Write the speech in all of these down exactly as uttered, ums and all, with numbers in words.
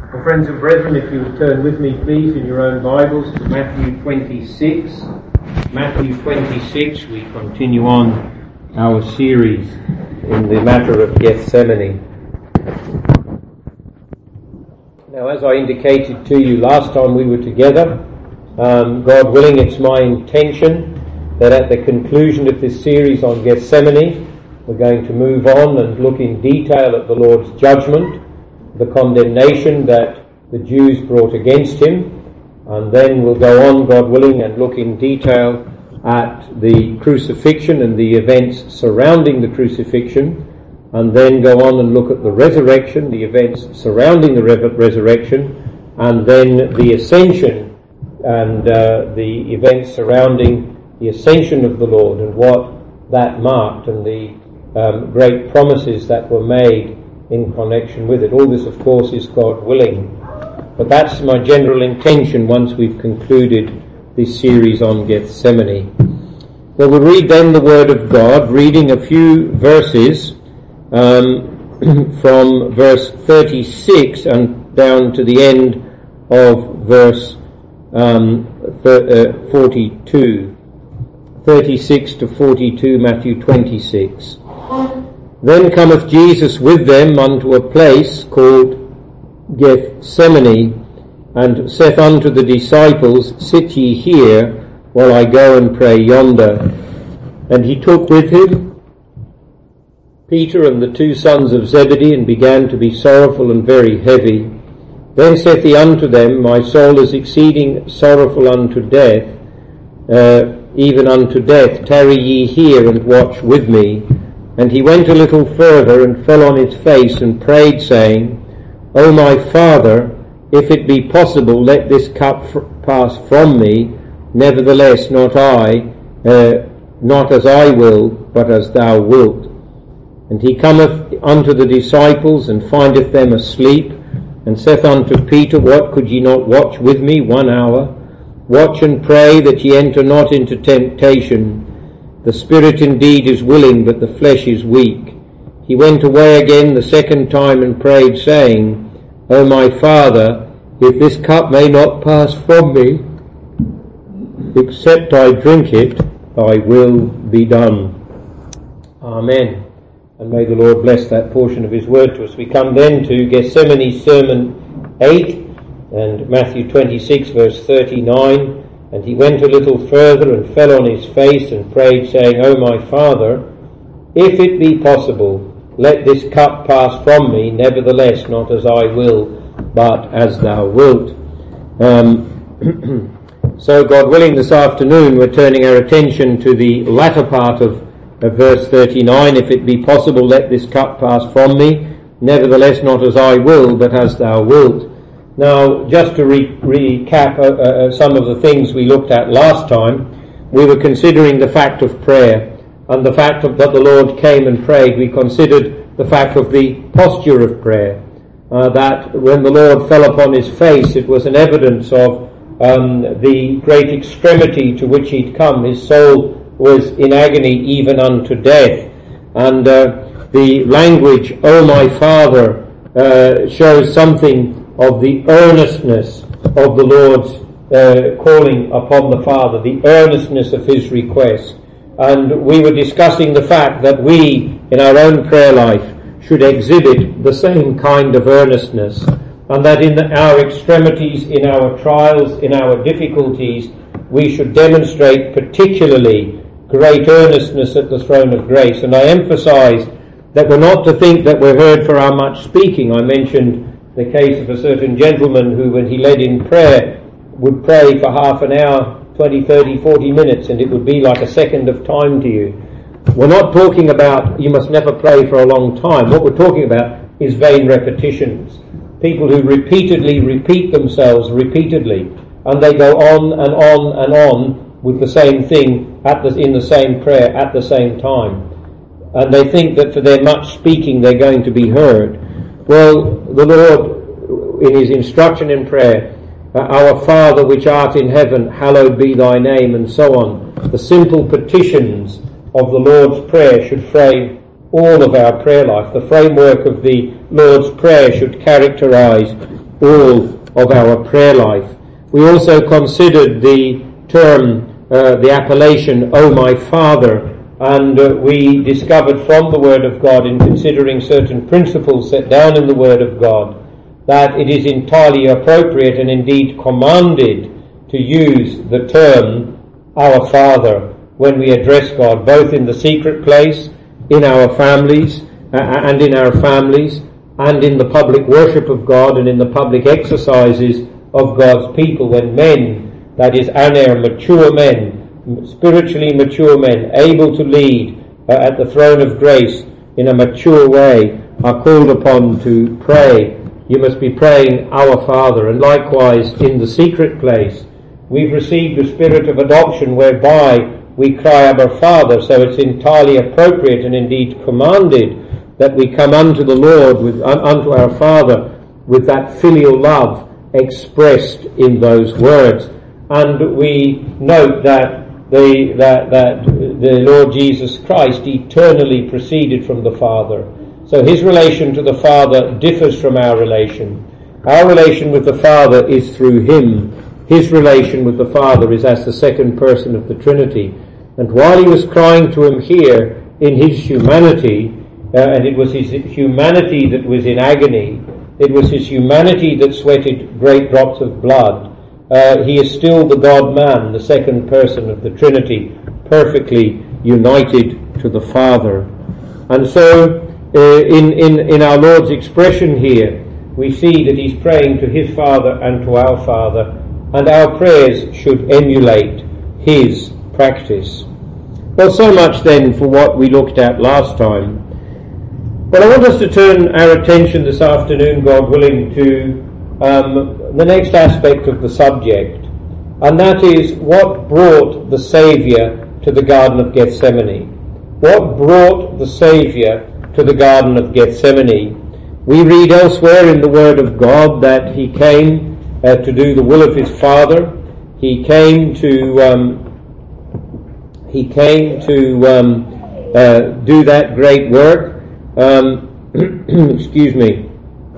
Well, friends and brethren, if you would turn with me, please, in your own Bibles to Matthew twenty-six. Matthew twenty-six, we continue on our series in the matter of Gethsemane. Now, as I indicated to you last time we were together, um, God willing, it's my intention that at the conclusion of this series on Gethsemane, we're going to move on and look in detail at the Lord's judgment, the condemnation that the Jews brought against him, and then we'll go on, God willing, and look in detail at the crucifixion and the events surrounding the crucifixion, and then go on and look at the resurrection, the events surrounding the re- resurrection, and then the ascension and uh, the events surrounding the ascension of the Lord and what that marked and the um, great promises that were made in connection with it. All this, of course, is God willing. But that's my general intention once we've concluded this series on Gethsemane. Well, we'll read then the Word of God, reading a few verses um, from verse thirty-six and down to the end of verse um, th- uh, forty-two. thirty-six to forty-two, Matthew twenty-six. Then cometh Jesus with them unto a place called Gethsemane, and saith unto the disciples, Sit ye here, while I go and pray yonder. And he took with him Peter and the two sons of Zebedee, and began to be sorrowful and very heavy. Then saith he unto them, My soul is exceeding sorrowful unto death, uh, even unto death. Tarry ye here, and watch with me. And he went a little further, and fell on his face, and prayed, saying, O my Father, if it be possible, let this cup f- pass from me. Nevertheless, not I, uh, not as I will, but as thou wilt. And he cometh unto the disciples, and findeth them asleep, and saith unto Peter, What, could ye not watch with me one hour? Watch and pray that ye enter not into temptation. The spirit indeed is willing, but the flesh is weak. He went away again the second time and prayed, saying, O my Father, if this cup may not pass from me, except I drink it, thy will be done. Amen. And may the Lord bless that portion of his word to us. We come then to Gethsemane Sermon eight, and Matthew twenty-six, verse thirty-nine. And he went a little further, and fell on his face, and prayed, saying, O my Father, if it be possible, let this cup pass from me, nevertheless, not as I will, but as thou wilt. Um, so, God willing, this afternoon we're turning our attention to the latter part of, of verse thirty-nine. If it be possible, let this cup pass from me, nevertheless, not as I will, but as thou wilt. Now, just to re- recap uh, uh, some of the things we looked at last time, we were considering the fact of prayer, and the fact of, that the Lord came and prayed. We considered the fact of the posture of prayer, uh, that when the Lord fell upon his face, it was an evidence of um, the great extremity to which he'd come. His soul was in agony even unto death. And uh, the language, O my Father, uh, shows something of the earnestness of the Lord's uh, calling upon the Father, the earnestness of his request. And we were discussing the fact that we, in our own prayer life, should exhibit the same kind of earnestness, and that in our extremities, in our trials, in our difficulties, we should demonstrate particularly great earnestness at the throne of grace. And I emphasized that we're not to think that we're heard for our much speaking. I mentioned the case of a certain gentleman who, when he led in prayer, would pray for half an hour, twenty, thirty, forty minutes, and it would be like a second of time to you. We're not talking about you must never pray for a long time. What we're talking about is vain repetitions. People who repeatedly repeat themselves repeatedly, and they go on and on and on with the same thing at the, in the same prayer at the same time. And they think that for their much speaking they're going to be heard. Well, the Lord, in his instruction in prayer, uh, Our Father which art in heaven, hallowed be thy name, and so on. The simple petitions of the Lord's Prayer should frame all of our prayer life. The framework of the Lord's Prayer should characterize all of our prayer life. We also considered the term, uh, the appellation, "O my Father," and uh, we discovered from the Word of God, in considering certain principles set down in the Word of God, that it is entirely appropriate and indeed commanded to use the term "Our Father" when we address God, both in the secret place, in our families, uh, and in our families, and in the public worship of God and in the public exercises of God's people, when men, that is, aner, mature men, spiritually mature men, able to lead uh, at the throne of grace in a mature way, are called upon to pray. You must be praying, "Our Father." And likewise, in the secret place, we've received the spirit of adoption whereby we cry, "Abba, Father," so it's entirely appropriate and indeed commanded that we come unto the Lord, with, un, unto our Father, with that filial love expressed in those words. And we note that the, that, that the Lord Jesus Christ eternally proceeded from the Father. So his relation to the Father differs from our relation. Our relation with the Father is through him. His relation with the Father is as the second person of the Trinity. And while he was crying to him here in his humanity, uh, and it was his humanity that was in agony, it was his humanity that sweated great drops of blood, uh, he is still the God-man, the second person of the Trinity, perfectly united to the Father. And so, uh, in, in, in our Lord's expression here, we see that he's praying to his Father and to our Father, and our prayers should emulate his practice. Well, so much then for what we looked at last time. But I want us to turn our attention this afternoon, God willing, to um, the next aspect of the subject, and that is what brought the Saviour to the Garden of Gethsemane. What brought the Saviour to the Garden of Gethsemane? We read elsewhere in the Word of God that he came uh, to do the will of his Father. He came to um, he came to um, uh, do that great work. Um, excuse me.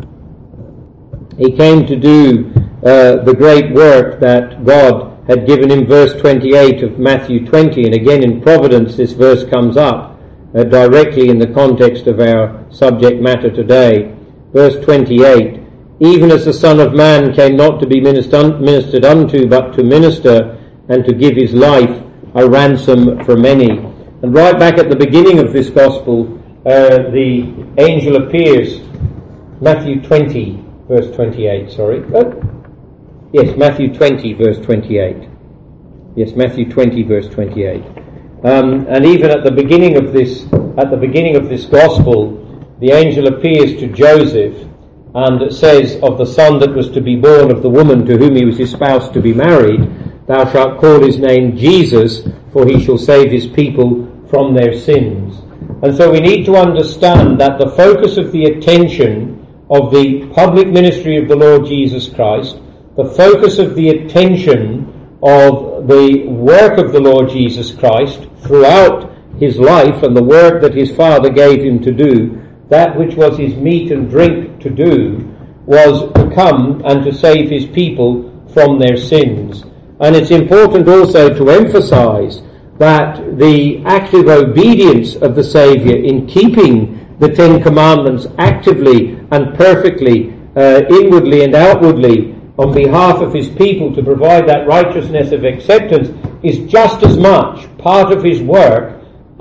He came to do uh, the great work that God had given him. Verse twenty-eight of Matthew twenty, and again in Providence this verse comes up uh, directly in the context of our subject matter today. Verse twenty-eight, "Even as the Son of Man came not to be ministered unto, but to minister and to give his life a ransom for many." And right back at the beginning of this gospel, uh, the angel appears. Matthew twenty, verse twenty-eight, sorry. Oh, yes, Matthew twenty, verse twenty-eight. Yes, Matthew twenty, verse twenty-eight. Um, and even at the beginning of this, at the beginning of this gospel, the angel appears to Joseph and says of the son that was to be born of the woman to whom he was espoused to be married, "Thou shalt call his name Jesus, for he shall save his people from their sins." And so we need to understand that the focus of the attention of the public ministry of the Lord Jesus Christ, the focus of the attention of the work of the Lord Jesus Christ throughout his life and the work that his Father gave him to do, that which was his meat and drink to do, was to come and to save his people from their sins. And it's important also to emphasize that the active obedience of the Saviour in keeping the Ten Commandments actively and perfectly, uh, inwardly and outwardly, on behalf of his people to provide that righteousness of acceptance, is just as much part of his work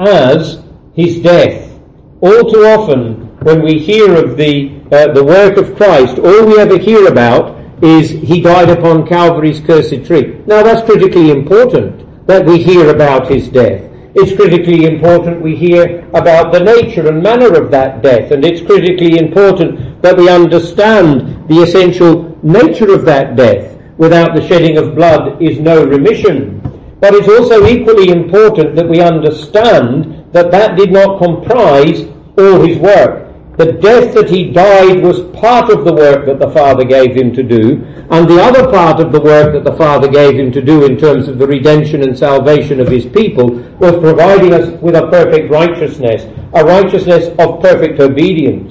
as his death. All too often, when we hear of the uh, the work of Christ, all we ever hear about is he died upon Calvary's cursed tree. Now that's critically important that we hear about his death. It's critically important we hear about the nature and manner of that death, and it's critically important that we understand the essential nature of that death. Without the shedding of blood is no remission. But it's also equally important that we understand that that did not comprise all his work. The death that he died was part of the work that the Father gave him to do, and the other part of the work that the Father gave him to do in terms of the redemption and salvation of his people was providing us with a perfect righteousness, a righteousness of perfect obedience.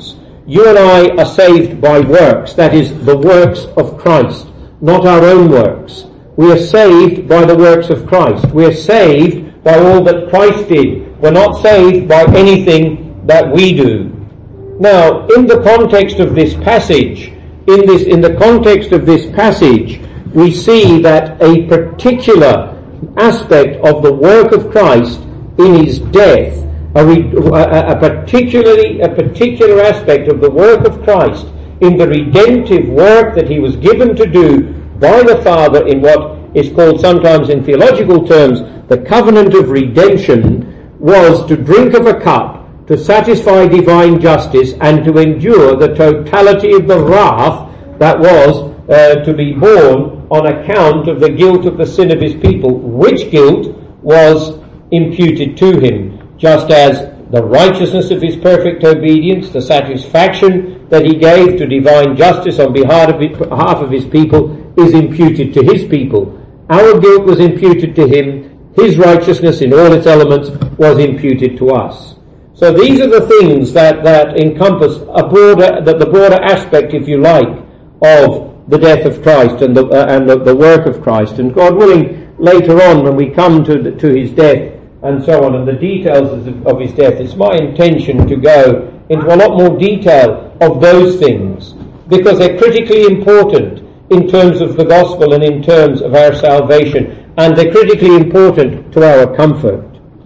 you and I are saved by works, that is, the works of Christ, not our own works. We are saved by the works of Christ. We are saved by all that Christ did. We're not saved by anything that we do. Now, in the context of this passage, in this, in the context of this passage, we see that a particular aspect of the work of Christ in his death, a, a, a particularly a particular aspect of the work of Christ in the redemptive work that he was given to do by the Father in what is called sometimes in theological terms the covenant of redemption, was to drink of a cup, to satisfy divine justice, and to endure the totality of the wrath that was uh, to be borne on account of the guilt of the sin of his people, which guilt was imputed to him, just as the righteousness of his perfect obedience, the satisfaction that he gave to divine justice on behalf of, it, behalf of his people, is imputed to his people. Our guilt was imputed to him, his righteousness in all its elements was imputed to us. So these are the things that, that encompass a broader, the, the broader aspect, if you like, of the death of Christ and the, uh, and the, the work of Christ. And God willing, later on when we come to, the, to his death and so on, and the details of, of his death, it's my intention to go into a lot more detail of those things, because they're critically important in terms of the gospel and in terms of our salvation, and they're critically important to our comfort.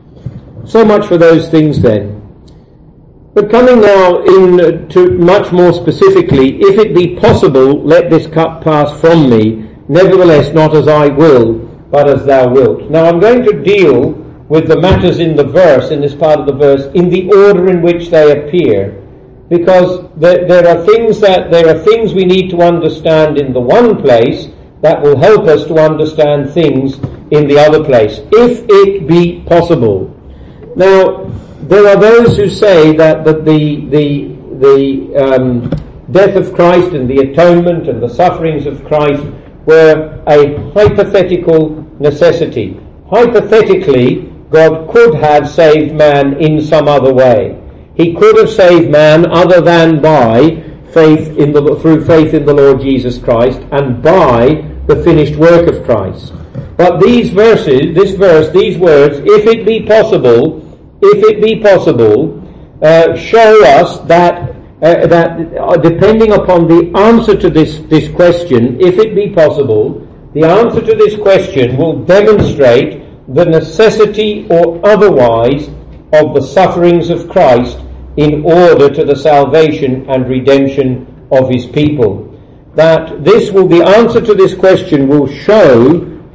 So much for those things then. But coming now in to much more specifically, if it be possible, let this cup pass from me, nevertheless not as I will, but as thou wilt. Now I'm going to deal with the matters in the verse, in this part of the verse, in the order in which they appear, because there, there are things that there are things we need to understand in the one place that will help us to understand things in the other place, if it be possible. Now, there are those who say that, that the the the um, death of Christ and the atonement and the sufferings of Christ were a hypothetical necessity. Hypothetically, God could have saved man in some other way. He could have saved man other than by faith in the through faith in the Lord Jesus Christ and by the finished work of Christ. But these verses, this verse, these words, if it be possible, if it be possible, uh, show us that uh, that uh, depending upon the answer to this this question, if it be possible, the answer to this question will demonstrate the necessity or otherwise of the sufferings of Christ in order to the salvation and redemption of his people. That this will, the answer to this question will show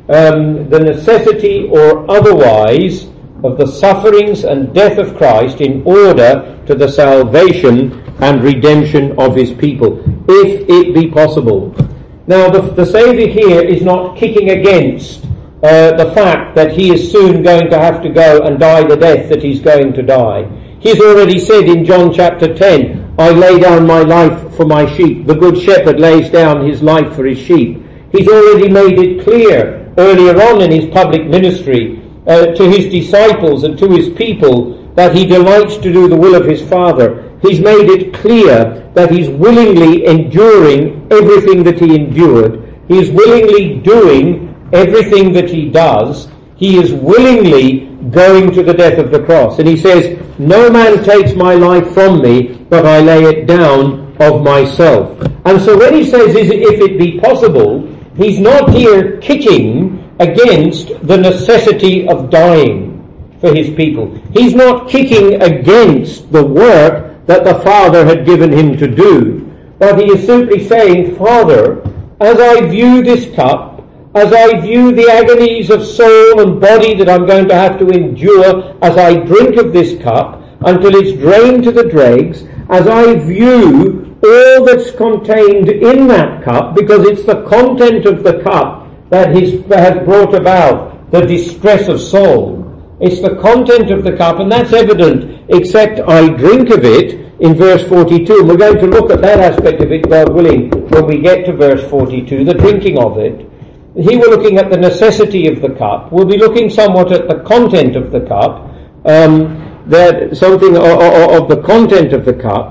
um, the necessity or otherwise of the sufferings and death of Christ in order to the salvation and redemption of his people, if it be possible. Now the, the Saviour here is not kicking against Uh, the fact that he is soon going to have to go and die the death that he's going to die. He's already said in John chapter ten, I lay down my life for my sheep. The good shepherd lays down his life for his sheep. He's already made it clear earlier on in his public ministry uh, to his disciples and to his people that he delights to do the will of his Father. He's made it clear that he's willingly enduring everything that he endured. He is willingly doing everything that he does. He is willingly going to the death of the cross. And he says, no man takes my life from me, but I lay it down of myself. And so when he says, is it, if it be possible, he's not here kicking against the necessity of dying for his people. He's not kicking against the work that the Father had given him to do. But he is simply saying, Father, as I view this cup, as I view the agonies of soul and body that I'm going to have to endure as I drink of this cup until it's drained to the dregs, as I view all that's contained in that cup, because it's the content of the cup that has brought about the distress of soul. It's the content of the cup, and that's evident except I drink of it in verse forty-two. And we're going to look at that aspect of it, God willing, when we get to verse forty-two, the drinking of it. Here we're looking at the necessity of the cup. We'll be looking somewhat at the content of the cup, um, that something of, of the content of the cup,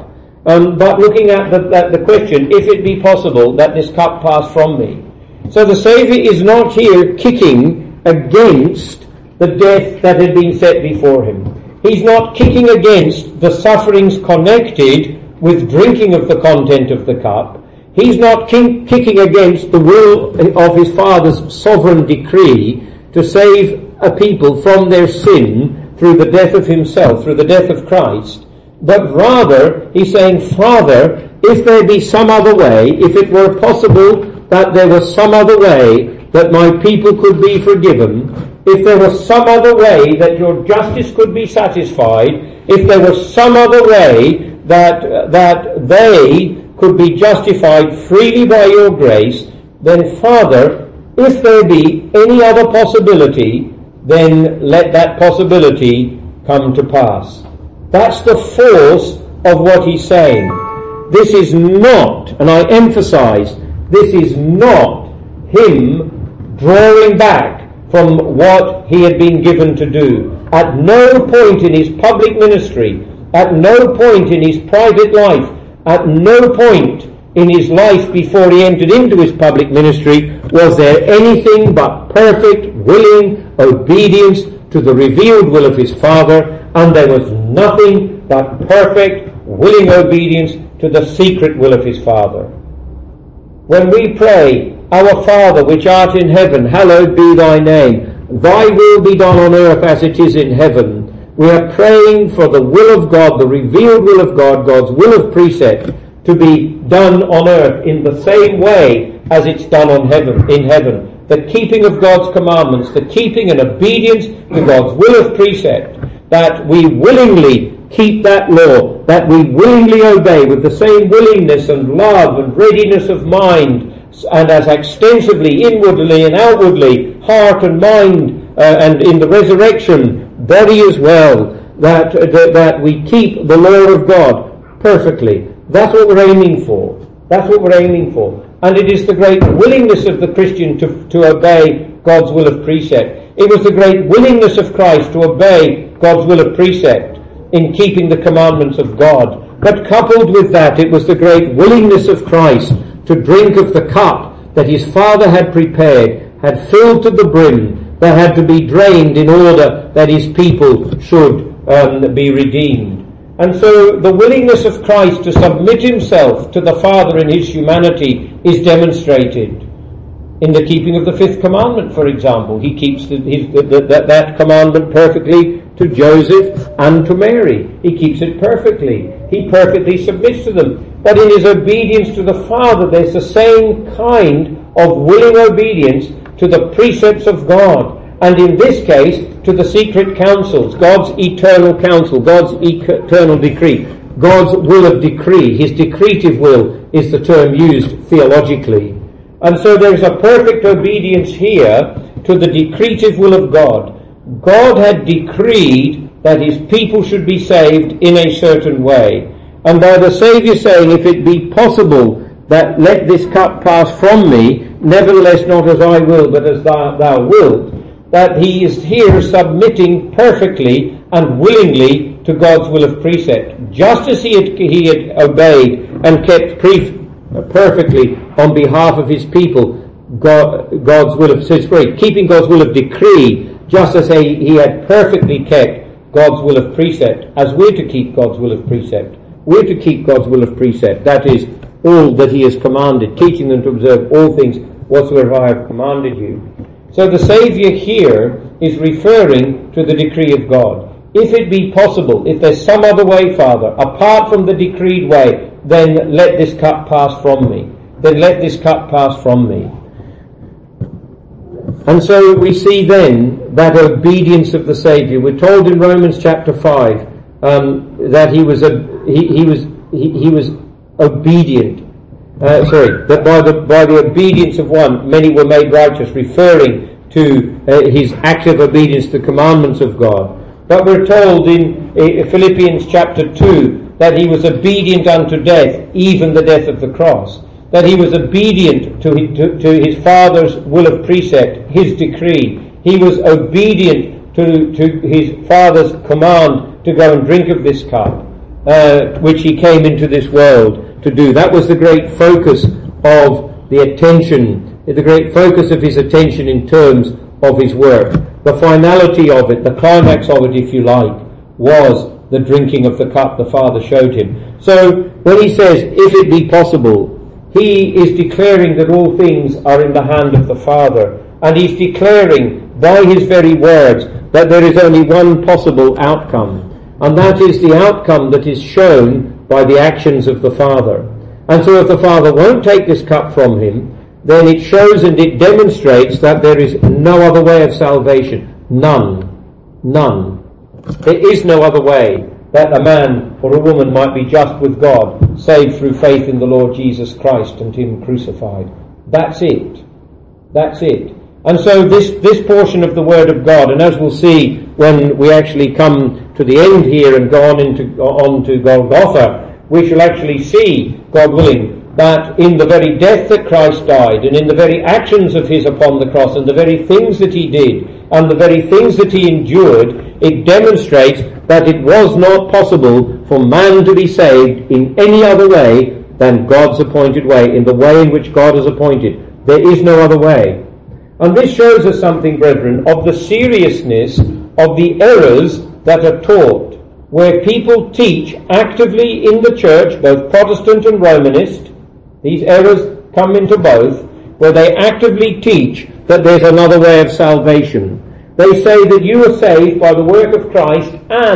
Um, but looking at the, at the question, if it be possible that this cup pass from me. So the Saviour is not here kicking against the death that had been set before him. He's not kicking against the sufferings connected with drinking of the content of the cup. He's not ki- kicking against the will of his Father's sovereign decree to save a people from their sin through the death of himself, through the death of Christ. But rather, he's saying, Father, if there be some other way, if it were possible that there was some other way that my people could be forgiven, if there was some other way that your justice could be satisfied, if there was some other way that, that they could be justified freely by your grace, then Father, if there be any other possibility, then let that possibility come to pass. That's the force of what he's saying. This is not, and I emphasize, this is not him drawing back from what he had been given to do. At no point in his public ministry, at no point in his private life, at no point in his life before he entered into his public ministry was there anything but perfect, willing obedience to the revealed will of his Father, and there was nothing but perfect, willing obedience to the secret will of his Father. When we pray, Our Father which art in heaven, hallowed be thy name, thy will be done on earth as it is in heaven, we are praying for the will of God, the revealed will of God, God's will of precept, to be done on earth in the same way as it's done on heaven, in heaven. The keeping of God's commandments, the keeping and obedience to God's will of precept, that we willingly keep that law, that we willingly obey with the same willingness and love and readiness of mind, and as extensively inwardly and outwardly, heart and mind, uh, and in the resurrection, body as well, that, uh, that that we keep the law of God perfectly. That's what we're aiming for. That's what we're aiming for. And it is the great willingness of the Christian to, to obey God's will of precept. It was the great willingness of Christ to obey God's will of precept in keeping the commandments of God. But coupled with that, it was the great willingness of Christ to drink of the cup that his Father had prepared, had filled to the brim, that had to be drained in order that his people should um, be redeemed. And so the willingness of Christ to submit himself to the Father in his humanity is demonstrated in the keeping of the fifth commandment, for example. He keeps the, his, the, the, that, that commandment perfectly to Joseph and to Mary. He keeps it perfectly. He perfectly submits to them. But in his obedience to the Father, there's the same kind of willing obedience to the precepts of God. And in this case, to the secret counsels, God's eternal counsel, God's eternal decree, God's will of decree. His decretive will is the term used theologically. And so there is a perfect obedience here to the decretive will of God. God had decreed that his people should be saved in a certain way. And by the Saviour saying, if it be possible that let this cup pass from me, nevertheless not as I will, but as thou, thou wilt, that he is here submitting perfectly and willingly to God's will of precept. Just as he had, he had obeyed and kept pre- perfectly on behalf of his people God, God's will of, so it's great, keeping God's will of decree, just as he, he had perfectly kept God's will of precept, as we're to keep God's will of precept. We're to keep God's will of precept. That is, all that he has commanded, teaching them to observe all things whatsoever I have commanded you. So the Saviour here is referring to the decree of God. If it be possible, if there's some other way, Father, apart from the decreed way, then let this cup pass from me. Then let this cup pass from me. And so we see then that obedience of the Saviour. We're told in Romans chapter five um, that he was a, he, he was he, he was obedient. Uh, sorry, that by the by the obedience of one, many were made righteous, referring to uh, his active obedience to the commandments of God. But we're told in uh, Philippians chapter two that he was obedient unto death, even the death of the cross. That he was obedient to his, to, to his Father's will of precept, his decree. He was obedient to, to his Father's command to go and drink of this cup. uh, which he came into this world to do. That was the great focus of the attention, the great focus of his attention in terms of his work. The finality of it, the climax of it, if you like, was the drinking of the cup the Father showed him. So when he says, if it be possible, he is declaring that all things are in the hand of the Father, and he's declaring by his very words that there is only one possible outcome, and that is the outcome that is shown by the actions of the Father. And so if the Father won't take this cup from him, then it shows and it demonstrates that there is no other way of salvation. None. None. There is no other way that a man or a woman might be just with God, saved through faith in the Lord Jesus Christ and him crucified. That's it. That's it. And so this, this portion of the Word of God, and as we'll see when we actually come to the end here and go on into on to Golgotha, we shall actually see, God willing, that in the very death that Christ died, and in the very actions of his upon the cross, and the very things that he did, and the very things that he endured, it demonstrates that it was not possible for man to be saved in any other way than God's appointed way, in the way in which God has appointed. There is no other way. And this shows us something, brethren, of the seriousness of the errors that are taught, where people teach actively in the church, both Protestant and Romanist. These errors come into both, where they actively teach that there's another way of salvation. They say that you are saved by the work of Christ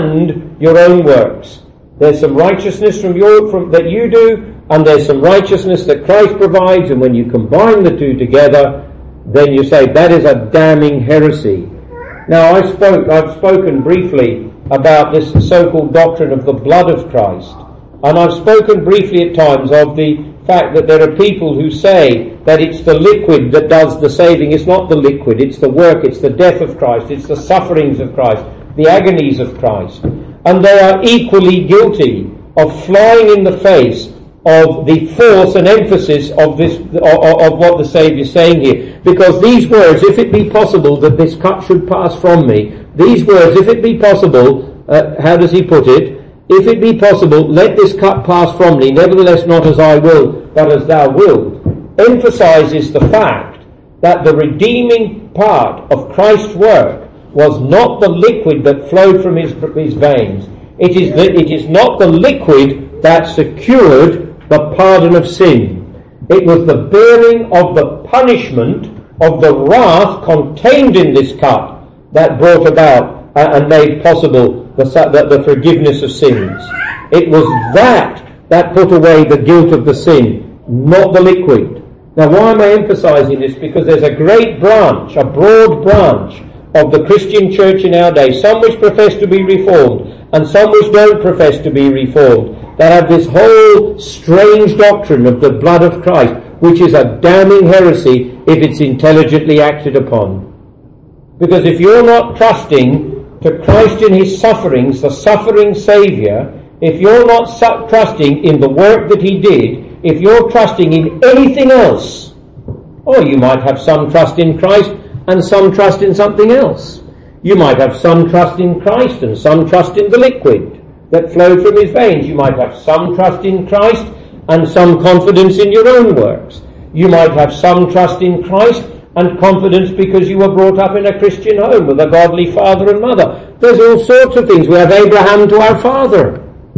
and your own works. There's some righteousness from your from, that you do, and there's some righteousness that Christ provides, and when you combine the two together, then you say that is a damning heresy. Now, I spoke, I've spoken briefly about this so-called doctrine of the blood of Christ, and I've spoken briefly at times of the fact that there are people who say that it's the liquid that does the saving. It's not the liquid, it's the work, it's the death of Christ, it's the sufferings of Christ, the agonies of Christ. And they are equally guilty of flying in the face of the force and emphasis of this of, of what the Saviour is saying here. Because these words, if it be possible that this cup should pass from me, these words, if it be possible, uh, how does he put it? If it be possible, let this cup pass from me, nevertheless not as I will, but as thou wilt, emphasizes the fact that the redeeming part of Christ's work was not the liquid that flowed from his, his veins. It is, the, it is not the liquid that secured the pardon of sin. It was the bearing of the punishment of the wrath contained in this cup that brought about uh, and made possible the, the, the forgiveness of sins. It was that that put away the guilt of the sin, not the liquid. Now, why am I emphasizing this? Because there's a great branch, a broad branch of the Christian church in our day, some which profess to be reformed and some which don't profess to be reformed, that have this whole strange doctrine of the blood of Christ, which is a damning heresy if it's intelligently acted upon. Because if you're not trusting to Christ in his sufferings, the suffering Saviour, if you're not su- trusting in the work that he did, if you're trusting in anything else, oh, you might have some trust in Christ and some trust in something else. You might have some trust in Christ and some trust in the liquid that flowed from his veins. You might have some trust in Christ and some confidence in your own works. You might have some trust in Christ and confidence because you were brought up in a Christian home with a godly father and mother. There's all sorts of things. We have Abraham to our father,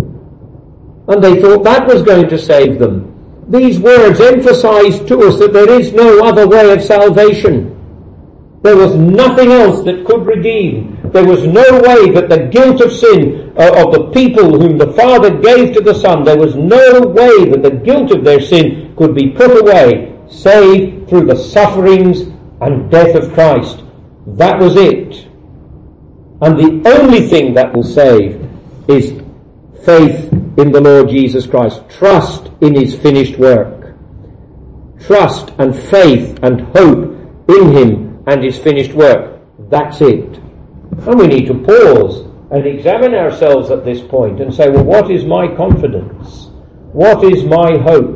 and they thought that was going to save them. These words emphasize to us that there is no other way of salvation. There was nothing else that could redeem. There was no way that the guilt of sin uh, of the people whom the Father gave to the Son, there was no way that the guilt of their sin could be put away, save through the sufferings and death of Christ. That was it. And the only thing that will save is faith in the Lord Jesus Christ. Trust in his finished work. Trust and faith and hope in him and his finished work. That's it. And we need to pause and examine ourselves at this point and say, well, what is my confidence? What is my hope?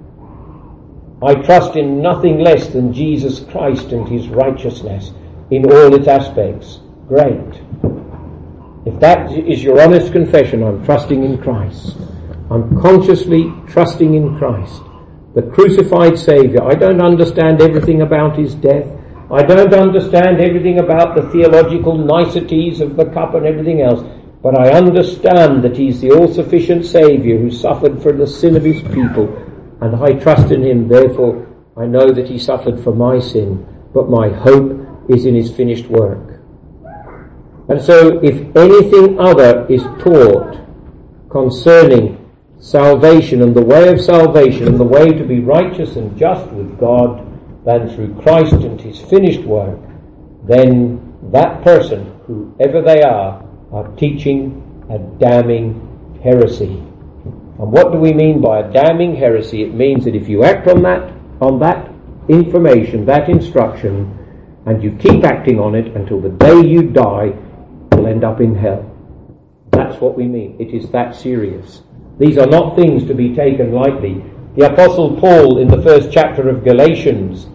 I trust in nothing less than Jesus Christ and his righteousness in all its aspects. Great. If that is your honest confession, I'm trusting in Christ. I'm consciously trusting in Christ, the crucified Saviour. I don't understand everything about his death. I don't understand everything about the theological niceties of the cup and everything else. But I understand that he's the all-sufficient Saviour who suffered for the sin of his people. And I trust in him. Therefore, I know that he suffered for my sin. But my hope is in his finished work. And so, if anything other is taught concerning salvation and the way of salvation and the way to be righteous and just with God than through Christ and his finished work, then that person, whoever they are, are teaching a damning heresy. And what do we mean by a damning heresy? It means that if you act on that, on that information, that instruction, and you keep acting on it until the day you die, you'll end up in hell. That's what we mean. It is that serious. These are not things to be taken lightly. The Apostle Paul, in the first chapter of Galatians,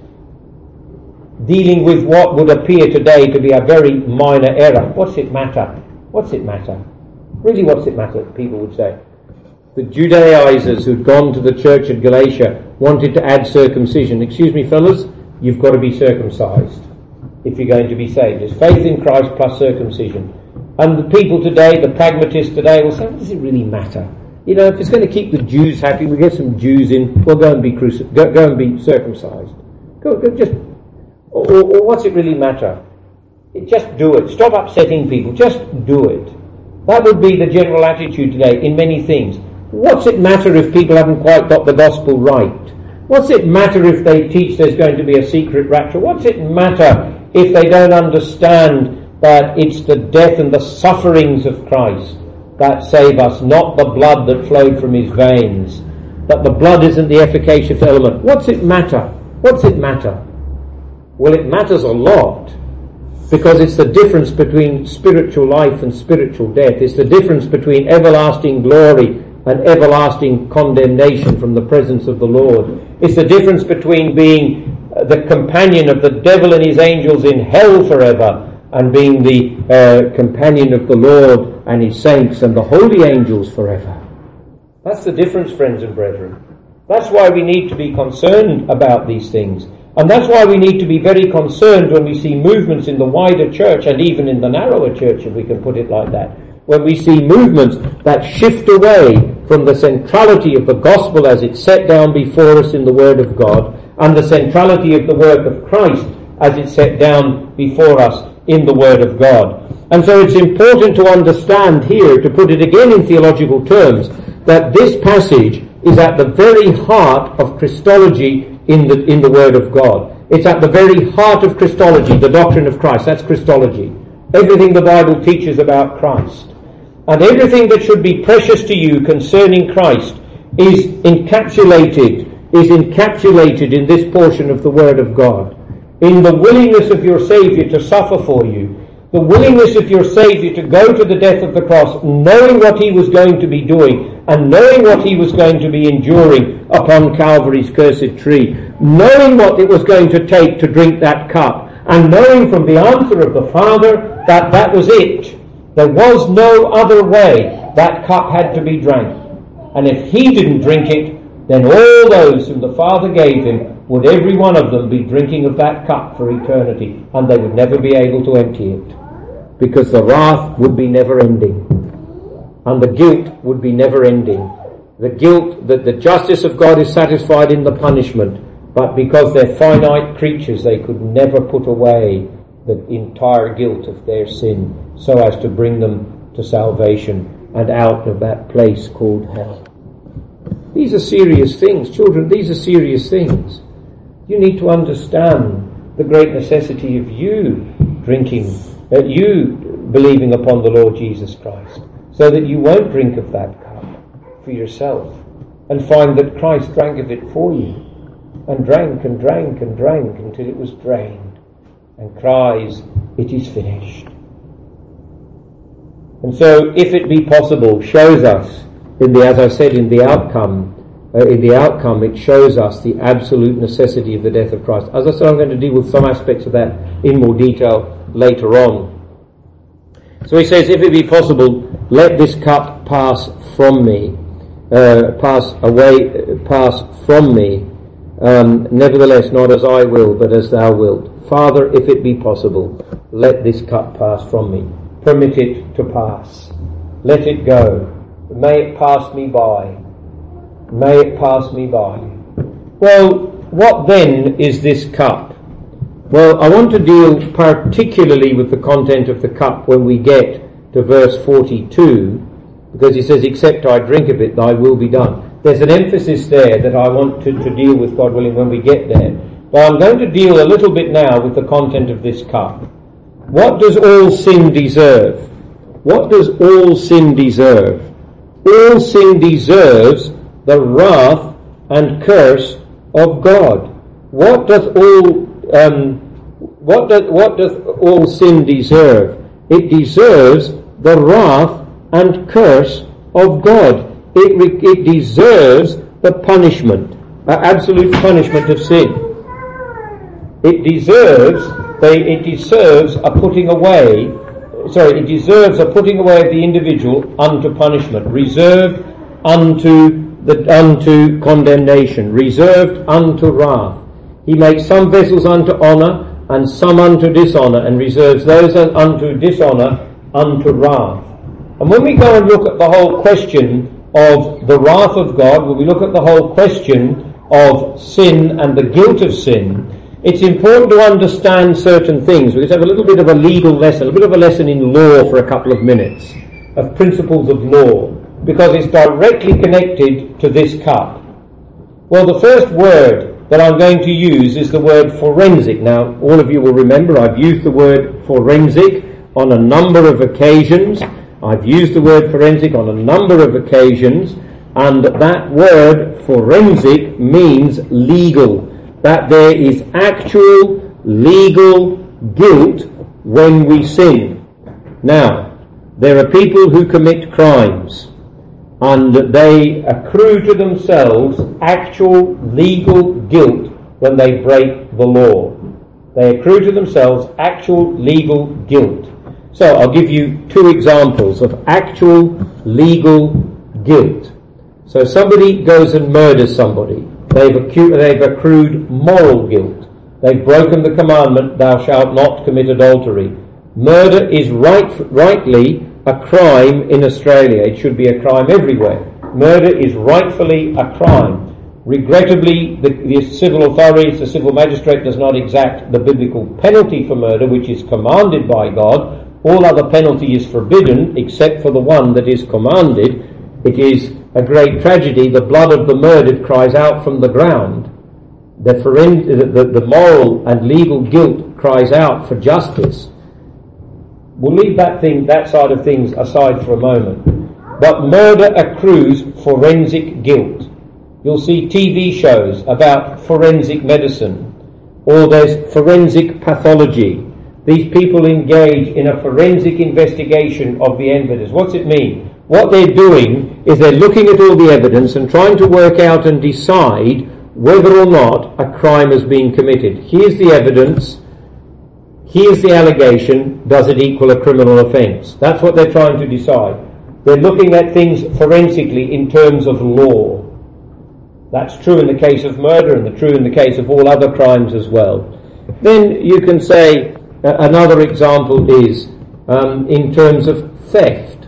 dealing with what would appear today to be a very minor error. What's it matter? What's it matter? Really, what's it matter, people would say. The Judaizers who'd gone to the church at Galatia wanted to add circumcision. Excuse me, fellas, you've got to be circumcised if you're going to be saved. It's faith in Christ plus circumcision. And the people today, the pragmatists today, will say, what does it really matter? You know, if it's going to keep the Jews happy, we get some Jews in, we'll go and be cruci- go, go and be circumcised. Go, go just, or, or, or what's it really matter? It, just do it. Stop upsetting people. Just do it. That would be the general attitude today in many things. What's it matter if people haven't quite got the gospel right? What's it matter if they teach there's going to be a secret rapture? What's it matter if they don't understand that it's the death and the sufferings of Christ that save us, not the blood that flowed from his veins? That the blood isn't the efficacious element. What's it matter? What's it matter? Well, it matters a lot, because it's the difference between spiritual life and spiritual death. It's the difference between everlasting glory and everlasting condemnation from the presence of the Lord. It's the difference between being the companion of the devil and his angels in hell forever and being the uh, companion of the Lord and his saints and the holy angels forever. That's the difference, friends and brethren. That's why we need to be concerned about these things. And that's why we need to be very concerned when we see movements in the wider church and even in the narrower church, if we can put it like that. When we see movements that shift away from the centrality of the gospel as it's set down before us in the Word of God and the centrality of the work of Christ as it's set down before us in the Word of God. And so it's important to understand here, to put it again in theological terms, that this passage is at the very heart of Christology in the, in the Word of God. It's at the very heart of Christology, the doctrine of Christ. That's Christology. Everything the Bible teaches about Christ. And everything that should be precious to you concerning Christ is encapsulated, is encapsulated in this portion of the Word of God. In the willingness of your Saviour to suffer for you, the willingness of your Saviour to go to the death of the cross, knowing what he was going to be doing, and knowing what he was going to be enduring upon Calvary's cursed tree, knowing what it was going to take to drink that cup, and knowing from the answer of the Father that that was it. There was no other way. That cup had to be drank. And if he didn't drink it, then all those whom the Father gave him would every one of them be drinking of that cup for eternity, and they would never be able to empty it, because the wrath would be never ending, and the guilt would be never ending. The guilt, that the justice of God is satisfied in the punishment, but because they're finite creatures, they could never put away the entire guilt of their sin so as to bring them to salvation and out of that place called hell. These are serious things, children. These are serious things. You need to understand the great necessity of you drinking, uh, you believing upon the Lord Jesus Christ, so that you won't drink of that cup for yourself and find that Christ drank of it for you, and drank and drank and drank until it was drained, and cries, "It is finished." And so, if it be possible, shows us, in the, as I said, in the outcome, uh, in the outcome, it shows us the absolute necessity of the death of Christ. As I said, I'm going to deal with some aspects of that in more detail later on. So he says, if it be possible, let this cup pass from me, uh, pass away, pass from me. Um, nevertheless, not as I will, but as thou wilt. Father, if it be possible, let this cup pass from me. Permit it to pass. Let it go. May it pass me by. May it pass me by. Well, what then is this cup? Well, I want to deal particularly with the content of the cup when we get to verse forty-two, because he says, except I drink of it, thy will be done. There's an emphasis there that I want to, to deal with, God willing, when we get there. But I'm going to deal a little bit now with the content of this cup. What does all sin deserve? What does all sin deserve? All sin deserves the wrath and curse of God. What does all um, what does what does all sin deserve? It deserves the wrath and curse of God. It, it deserves the punishment, uh, absolute punishment of sin. It deserves, they, it deserves a putting away, sorry, it deserves a putting away of the individual unto punishment, reserved unto the unto condemnation, reserved unto wrath. He makes some vessels unto honour and some unto dishonour, and reserves those unto dishonour unto wrath. And when we go and look at the whole question of the wrath of God, when we look at the whole question of sin and the guilt of sin, it's important to understand certain things. We're going to have a little bit of a legal lesson, a bit of a lesson in law for a couple of minutes, of principles of law, because it's directly connected to this cup. Well, the first word that I'm going to use is the word forensic. Now, all of you will remember I've used the word forensic on a number of occasions. I've used the word forensic on a number of occasions, and that word forensic means legal. That there is actual legal guilt when we sin. Now, there are people who commit crimes, and they accrue to themselves actual legal guilt when they break the law. They accrue to themselves actual legal guilt. So I'll give you two examples of actual legal guilt. So somebody goes and murders somebody. They've, accu- they've accrued moral guilt. They've broken the commandment, thou shalt not commit adultery. Murder is right, rightly a crime in Australia. It should be a crime everywhere. Murder is rightfully a crime. Regrettably, the, the civil authorities, the civil magistrate does not exact the biblical penalty for murder, which is commanded by God. All other penalty is forbidden except for the one that is commanded. It is a great tragedy. The blood of the murdered cries out from the ground. The, foren- the, the, the moral and legal guilt cries out for justice. We'll leave that thing, that side of things aside for a moment. But murder accrues forensic guilt. You'll see T V shows about forensic medicine, or there's forensic pathology. These people engage in a forensic investigation of the evidence. What's it mean? What they're doing is they're looking at all the evidence and trying to work out and decide whether or not a crime has been committed. Here's the evidence. Here's the allegation. Does it equal a criminal offence? That's what they're trying to decide. They're looking at things forensically in terms of law. That's true in the case of murder and true in the case of all other crimes as well. Then you can say uh, another example is um, in terms of theft.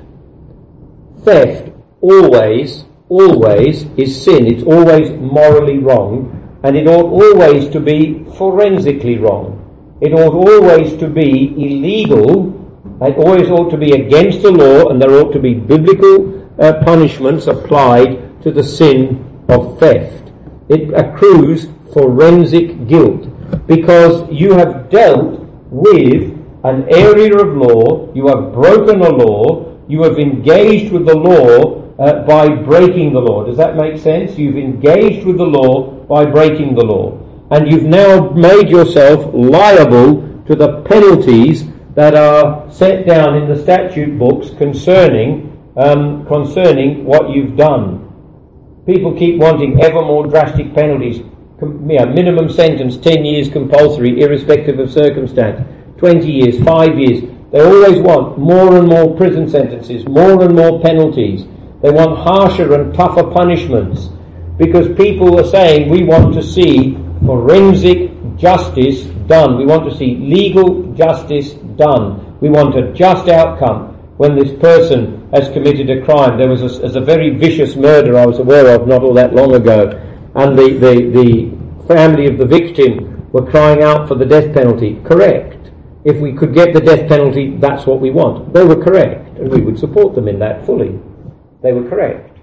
Theft always, always is sin. It's always morally wrong, and it ought always to be forensically wrong. It ought always to be illegal. It always ought to be against the law, and there ought to be biblical uh, punishments applied to the sin of theft. It accrues forensic guilt because you have dealt with an area of law, you have broken a law, you have engaged with the law uh, by breaking the law. Does that make sense? You've engaged with the law by breaking the law, and you've now made yourself liable to the penalties that are set down in the statute books concerning um, concerning what you've done. People keep wanting ever more drastic penalties. Com- yeah, minimum sentence, ten years compulsory, irrespective of circumstance. twenty years, five years. They always want more and more prison sentences, more and more penalties. They want harsher and tougher punishments, because people are saying we want to see forensic justice done. We want to see legal justice done. We want a just outcome when this person has committed a crime. There was a, as a very vicious murder I was aware of not all that long ago, and the, the, the family of the victim were crying out for the death penalty. Correct. If we could get the death penalty, that's what we want. They were correct, and we would support them in that fully. They were correct.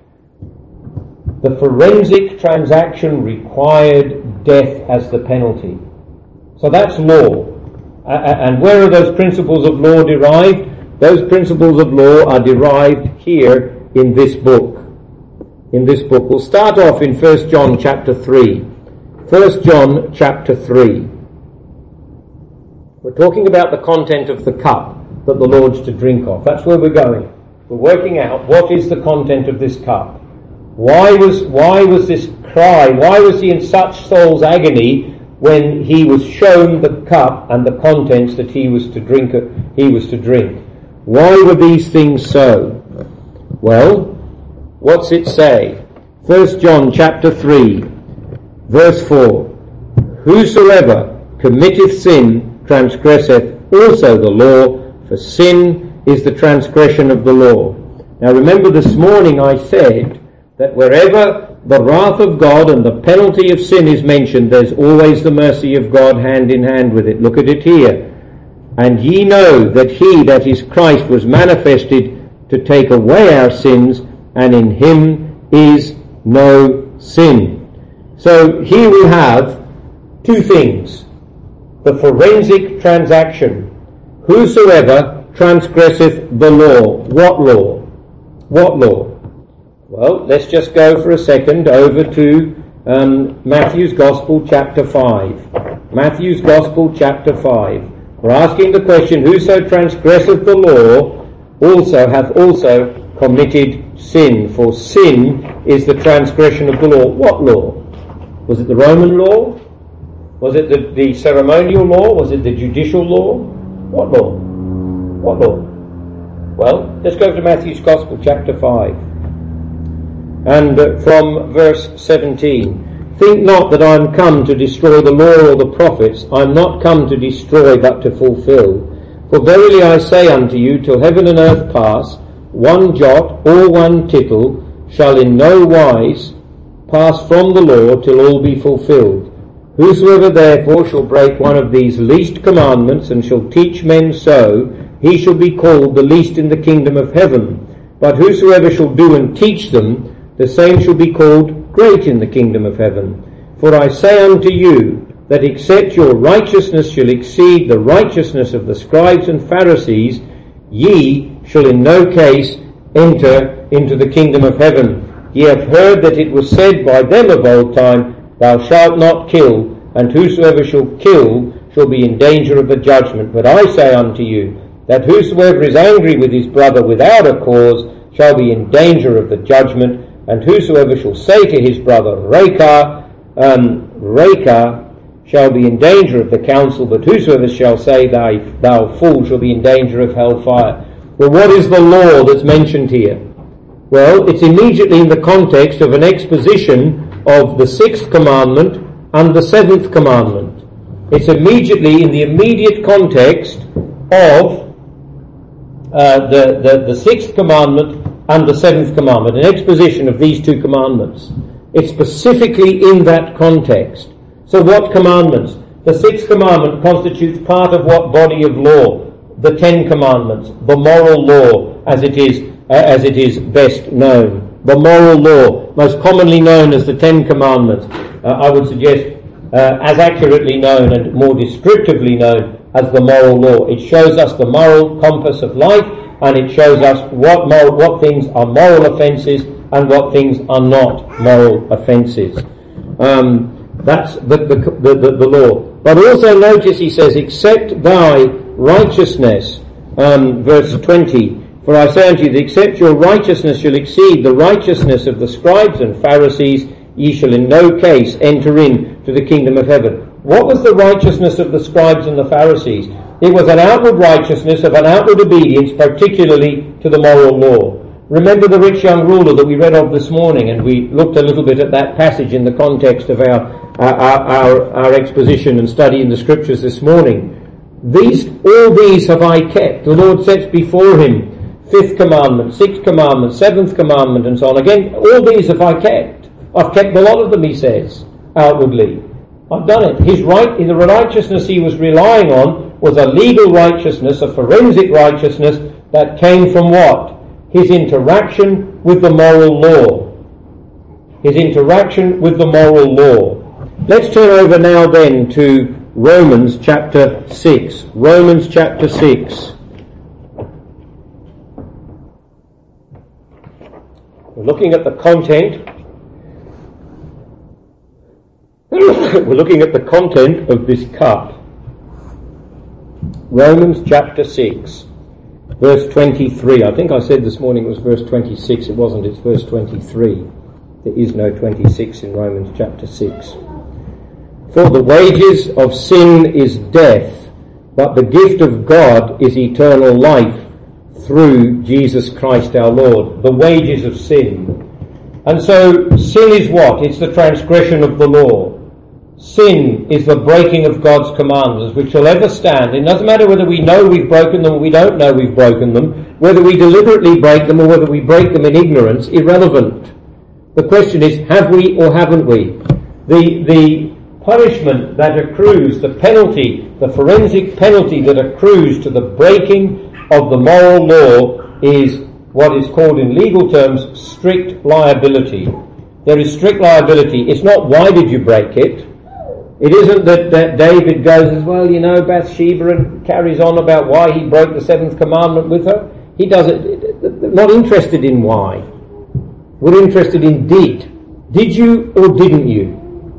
The forensic transaction required death as the penalty. So that's law. Uh, and where are those principles of law derived? Those principles of law are derived here in this book. In this book. We'll start off in First John chapter three. First John chapter three. We're talking about the content of the cup that the Lord's to drink of. That's where we're going. We're working out what is the content of this cup. Why was why was this cry? Why was he in such soul's agony when he was shown the cup and the contents that he was to drink? He was to drink. Why were these things so? Well, what's it say? First John chapter three, verse four. Whosoever committeth sin transgresseth also the law, for sin is the transgression of the law. Now remember, this morning I said that wherever the wrath of God and the penalty of sin is mentioned, there's always the mercy of God hand in hand with it. Look at it here. And ye know that he, that is Christ, was manifested to take away our sins, and in him is no sin. So here we have two things. The forensic transaction. Whosoever transgresseth the law. What law? What law? Well, let's just go for a second over to um, Matthew's Gospel chapter five. Matthew's Gospel chapter five. We're asking the question, whoso transgresseth the law also hath also committed sin, for sin is the transgression of the law. What law? Was it the Roman law? Was it the, the ceremonial law? Was it the judicial law? What law? What law? Well, let's go to Matthew's Gospel, chapter five. And uh, from verse seventeen. Think not that I am come to destroy the law or the prophets. I am not come to destroy, but to fulfill. For verily I say unto you, till heaven and earth pass, one jot or one tittle shall in no wise pass from the law till all be fulfilled. Whosoever therefore shall break one of these least commandments, and shall teach men so, he shall be called the least in the kingdom of heaven. But whosoever shall do and teach them, the same shall be called great in the kingdom of heaven. For I say unto you, that except your righteousness shall exceed the righteousness of the scribes and Pharisees, ye shall in no case enter into the kingdom of heaven. Ye have heard that it was said by them of old time, Thou shalt not kill, and whosoever shall kill shall be in danger of the judgment. But I say unto you, that whosoever is angry with his brother without a cause shall be in danger of the judgment. And whosoever shall say to his brother, Reka, um, Reka, shall be in danger of the council. But whosoever shall say, Thou, thou fool, shall be in danger of hellfire. Well, what is the law that's mentioned here? Well, it's immediately in the context of an exposition of the sixth commandment and the seventh commandment. It's immediately in the immediate context of uh, the, the, the sixth commandment and the seventh commandment, an exposition of these two commandments. It's specifically in that context. So what commandments? The sixth commandment constitutes part of what body of law? The Ten Commandments, the moral law as it is, uh, as it is best known. The moral law, most commonly known as the Ten Commandments, uh, I would suggest uh, as accurately known and more descriptively known as the moral law. It shows us the moral compass of life, and it shows us what moral, what things are moral offences and what things are not moral offences. Um, that's the the, the, the, the law. But also notice he says, except thy righteousness, um, verse twenty, for I say unto you, that except your righteousness shall exceed the righteousness of the scribes and Pharisees, ye shall in no case enter in to the kingdom of heaven. What was the righteousness of the scribes and the Pharisees? It was an outward righteousness of an outward obedience, particularly to the moral law. Remember the rich young ruler that we read of this morning, and we looked a little bit at that passage in the context of our our, our, our exposition and study in the scriptures this morning. These, all these have I kept. The Lord sets before him fifth commandment, sixth commandment, seventh commandment, and so on. Again, all these have I kept. I've kept a lot of them, he says, outwardly. I've done it. His right, in the righteousness he was relying on was a legal righteousness, a forensic righteousness that came from what? His interaction with the moral law. His interaction with the moral law. Let's turn over now then to Romans chapter six. Romans chapter six. We're looking at the content. We're looking at the content of this cup. Romans chapter six, verse twenty-three. I think I said this morning it was verse twenty-six. It wasn't, it's verse twenty-three. There is no twenty-six in Romans chapter six. For the wages of sin is death, but the gift of God is eternal life through Jesus Christ our Lord. The wages of sin. And so sin is what? It's the transgression of the law. Sin is the breaking of God's commandments, which shall ever stand. It doesn't matter whether we know we've broken them or we don't know we've broken them, whether we deliberately break them or whether we break them in ignorance, irrelevant. The question is, have we or haven't we? The, the punishment that accrues, the penalty, the forensic penalty that accrues to the breaking of the moral law is what is called in legal terms strict liability. There is strict liability. It's not why did you break it. It isn't that, that David goes as well, you know, Bathsheba and carries on about why he broke the seventh commandment with her. He does it, not interested in why. We're interested in did. Did you or didn't you?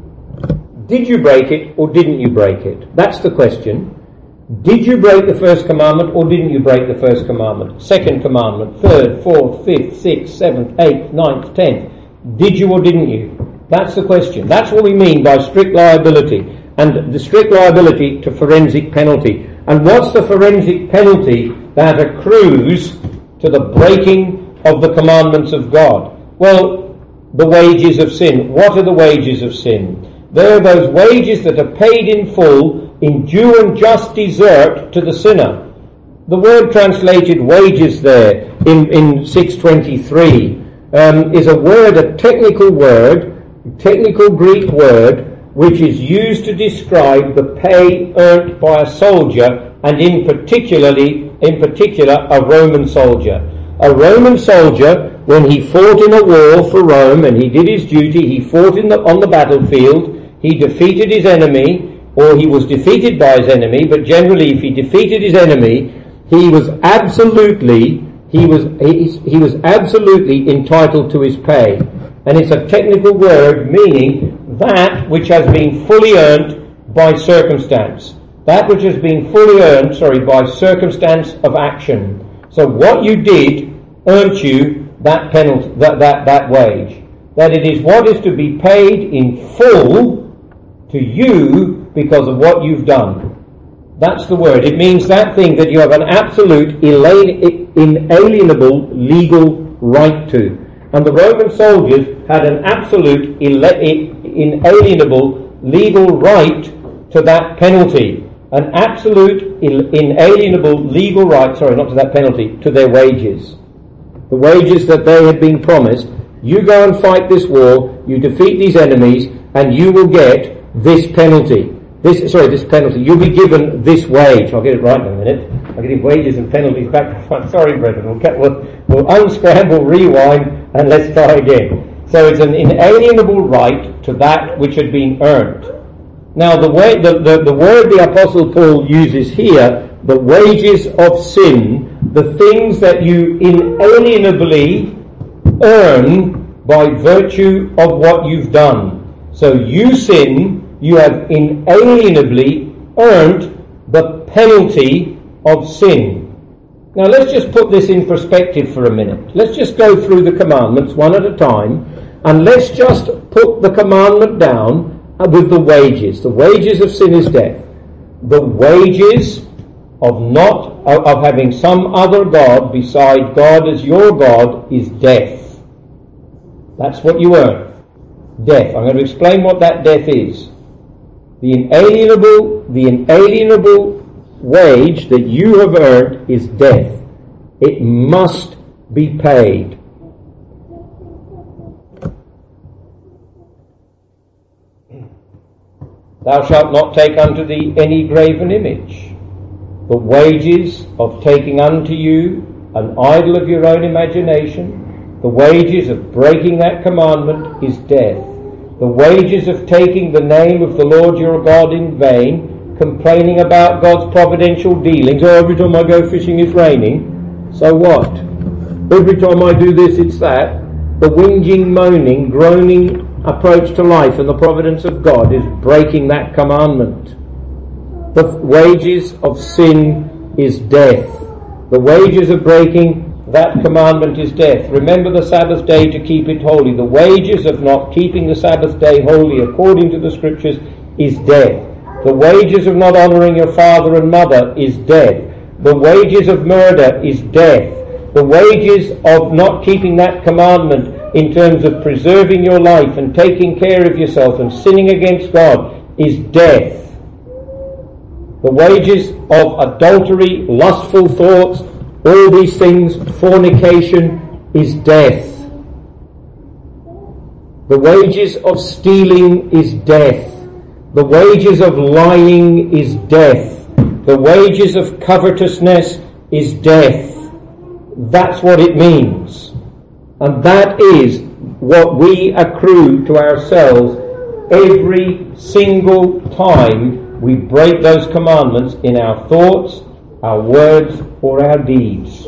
Did you break it or didn't you break it? That's the question. Did you break the first commandment or didn't you break the first commandment? Second commandment, third, fourth, fifth, sixth, seventh, eighth, ninth, tenth. Did you or didn't you? That's the question. That's what we mean by strict liability. And the strict liability to forensic penalty. And what's the forensic penalty that accrues to the breaking of the commandments of God? Well, the wages of sin. What are the wages of sin? They're those wages that are paid in full in due and just desert to the sinner. The word translated wages there in, in six twenty-three um, is a word, a technical word, technical Greek word, which is used to describe the pay earned by a soldier, and in particularly, in particular, a Roman soldier. A Roman soldier, when he fought in a war for Rome and he did his duty, he fought in the, on the battlefield, he defeated his enemy, or he was defeated by his enemy, but generally if he defeated his enemy, he was absolutely, he was, he, he was absolutely entitled to his pay. And it's a technical word meaning that which has been fully earned by circumstance. That which has been fully earned, sorry, by circumstance of action. So what you did earned you that penalty, that, that, that wage. That it is what is to be paid in full to you because of what you've done. That's the word. It means that thing that you have an absolute inalienable legal right to. And the Roman soldiers had an absolute inalienable legal right to that penalty. An absolute inalienable legal right, sorry, not to that penalty, to their wages. The wages that they had been promised. You go and fight this war, you defeat these enemies, and you will get this penalty. This, sorry, this penalty. You'll be given this wage. I'll get it right in a minute. I'll get wages and penalties back to front. Sorry, brethren. We'll, get, we'll, we'll unscramble, rewind, and let's try again. So it's an inalienable right to that which had been earned. Now, the, way, the, the, the word the Apostle Paul uses here, the wages of sin, the things that you inalienably earn by virtue of what you've done. So you sin, you have inalienably earned the penalty of sin. Now let's just put this in perspective for a minute. Let's just go through the commandments one at a time, and let's just put the commandment down with the wages. The wages of sin is death. The wages of not of, of having some other God beside God as your God is death. That's what you earn. Death. I'm going to explain what that death is. The inalienable, the inalienable wage that you have earned is death. It must be paid. Thou shalt not take unto thee any graven image. The wages of taking unto you an idol of your own imagination, the wages of breaking that commandment is death. The wages of taking the name of the Lord your God in vain, complaining about God's providential dealings. Oh, every time I go fishing it's raining. So what? Every time I do this it's that. The whinging, moaning, groaning approach to life and the providence of God is breaking that commandment. The wages of sin is death. The wages of breaking that commandment is death. Remember the Sabbath day to keep it holy. The wages of not keeping the Sabbath day holy according to the Scriptures is death. The wages of not honouring your father and mother is death. The wages of murder is death. The wages of not keeping that commandment in terms of preserving your life and taking care of yourself and sinning against God is death. The wages of adultery, lustful thoughts, all these things, fornication, is death. The wages of stealing is death. The wages of lying is death. The wages of covetousness is death. That's what it means. And that is what we accrue to ourselves every single time we break those commandments in our thoughts, our words, or our deeds.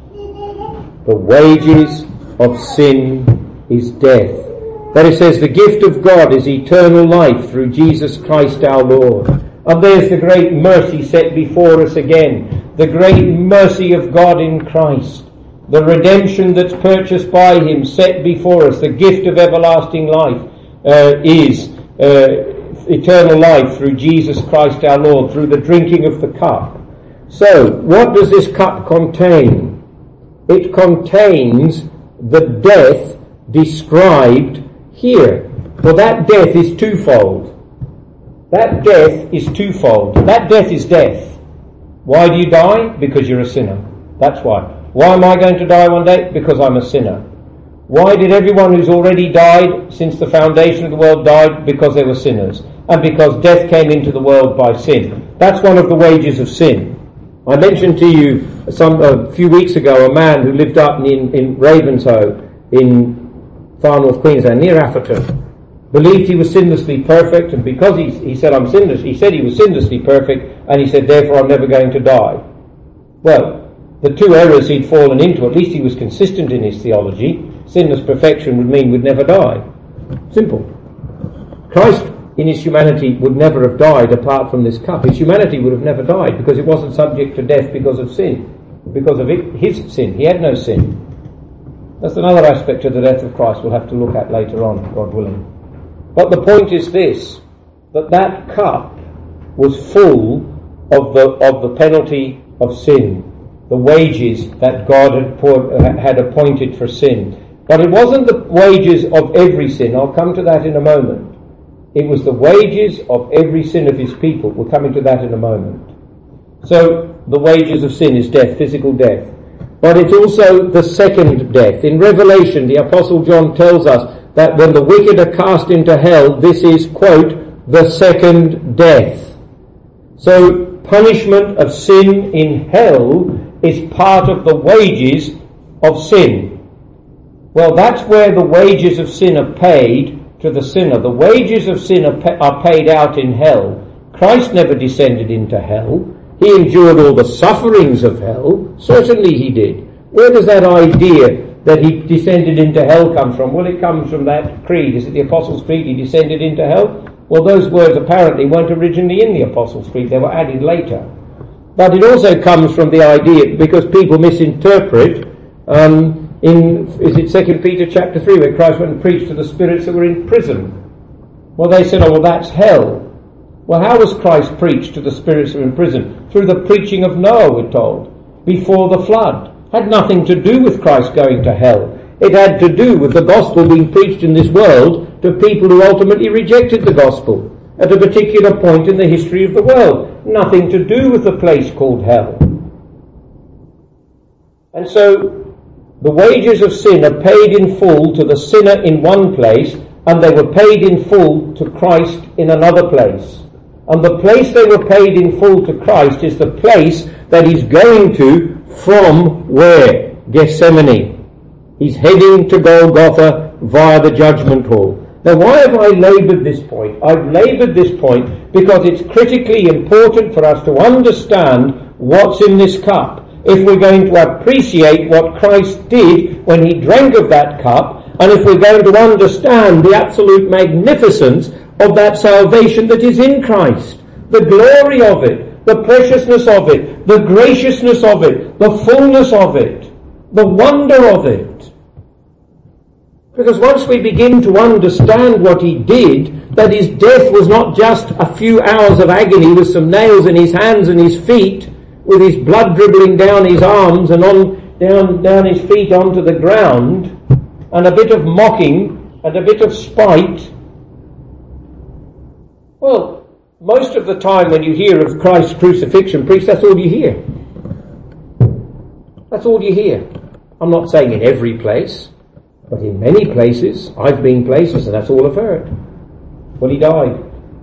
The wages of sin is death. But it says the gift of God is eternal life through Jesus Christ our Lord. And there's the great mercy set before us again. The great mercy of God in Christ. The redemption that's purchased by Him set before us. The gift of everlasting life uh, is uh, eternal life through Jesus Christ our Lord, through the drinking of the cup. So, what does this cup contain? It contains the death described here. For that death is twofold. That death is twofold. That death is death. Why do you die? Because you're a sinner. That's why. Why am I going to die one day? Because I'm a sinner. Why did everyone who's already died since the foundation of the world died? Because they were sinners. And because death came into the world by sin. That's one of the wages of sin. I mentioned to you some a few weeks ago a man who lived up in, in Ravenshoe in far north Queensland, near Atherton, believed he was sinlessly perfect, and because he, he said I'm sinless, he said he was sinlessly perfect, and he said therefore I'm never going to die. Well, the two errors he'd fallen into, at least he was consistent in his theology. Sinless perfection would mean we'd never die. Simple. Christ in his humanity would never have died apart from this cup. His humanity would have never died because it wasn't subject to death because of sin. Because of it, his sin. He had no sin. That's another aspect of the death of Christ we'll have to look at later on, God willing. But the point is this, that that cup was full of the of the penalty of sin, the wages that God had, poured, had appointed for sin. But it wasn't the wages of every sin. I'll come to that in a moment. It was the wages of every sin of his people. We'll come into that in a moment. So, the wages of sin is death, physical death. But it's also the second death. In Revelation, the Apostle John tells us that when the wicked are cast into hell, this is, quote, the second death. So, punishment of sin in hell is part of the wages of sin. Well, that's where the wages of sin are paid to the sinner. The wages of sin are, pa- are paid out in hell. Christ never descended into hell. He endured all the sufferings of hell. Certainly he did. Where does that idea that he descended into hell come from? Well, it comes from that creed. Is it the Apostles' Creed? He descended into hell? Well, those words apparently weren't originally in the Apostles' Creed. They were added later. But it also comes from the idea, because people misinterpret, um, in, is it Second Peter chapter three, where Christ went and preached to the spirits that were in prison. Well, they said, oh, well, that's hell. Well, how was Christ preached to the spirits in prison? Through the preaching of Noah, we're told, before the flood. Had nothing to do with Christ going to hell. It had to do with the gospel being preached in this world to people who ultimately rejected the gospel at a particular point in the history of the world. Nothing to do with the place called hell. And so the wages of sin are paid in full to the sinner in one place, and they were paid in full to Christ in another place. And the place they were paid in full to Christ is the place that he's going to from where? Gethsemane. He's heading to Golgotha via the judgment hall. Now, why have I laboured this point? I've laboured this point because it's critically important for us to understand what's in this cup. If we're going to appreciate what Christ did when he drank of that cup, and if we're going to understand the absolute magnificence of that salvation that is in Christ, the glory of it, the preciousness of it, the graciousness of it, the fullness of it, the wonder of it. Because once we begin to understand what he did, that his death was not just a few hours of agony with some nails in his hands and his feet, with his blood dribbling down his arms and on down, down his feet onto the ground, and a bit of mocking and a bit of spite. Well, most of the time when you hear of Christ's crucifixion preached, that's all you hear. That's all you hear. I'm not saying in every place, but in many places. I've been places and that's all I've heard. Well, he died.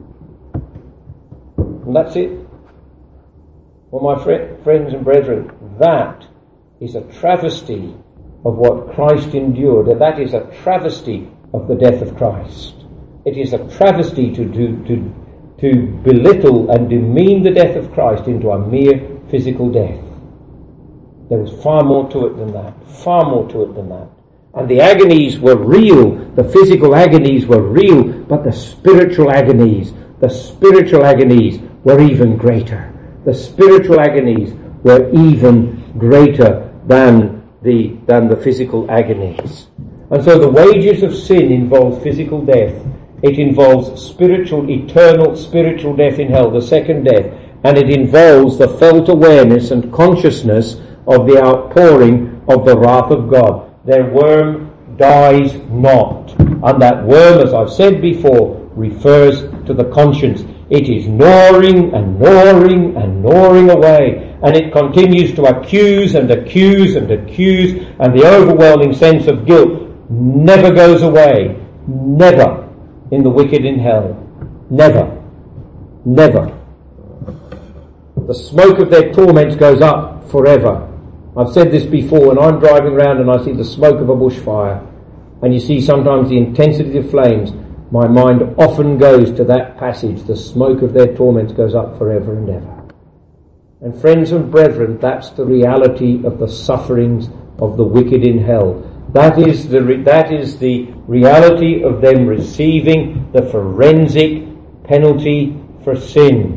And that's it. Well, my fr- friends and brethren, that is a travesty of what Christ endured, and that is a travesty of the death of Christ. It is a travesty to, to, to, to belittle and demean the death of Christ into a mere physical death. There was far more to it than that, far more to it than that. And the agonies were real, the physical agonies were real, but the spiritual agonies, the spiritual agonies were even greater. The spiritual agonies were even greater than the, than the physical agonies. And so the wages of sin involves physical death. It involves spiritual, eternal spiritual death in hell, the second death. And it involves the felt awareness and consciousness of the outpouring of the wrath of God. Their worm dies not. And that worm, as I've said before, refers to the conscience. It is gnawing and gnawing and gnawing away. And it continues to accuse and accuse and accuse. And the overwhelming sense of guilt never goes away. Never in the wicked in hell. Never. Never. The smoke of their torments goes up forever. I've said this before, when I'm driving around and I see the smoke of a bushfire, and you see sometimes the intensity of flames, my mind often goes to that passage, the smoke of their torments goes up forever and ever. And friends and brethren, that's the reality of the sufferings of the wicked in hell. That is the, re- that is the reality of them receiving the forensic penalty for sin.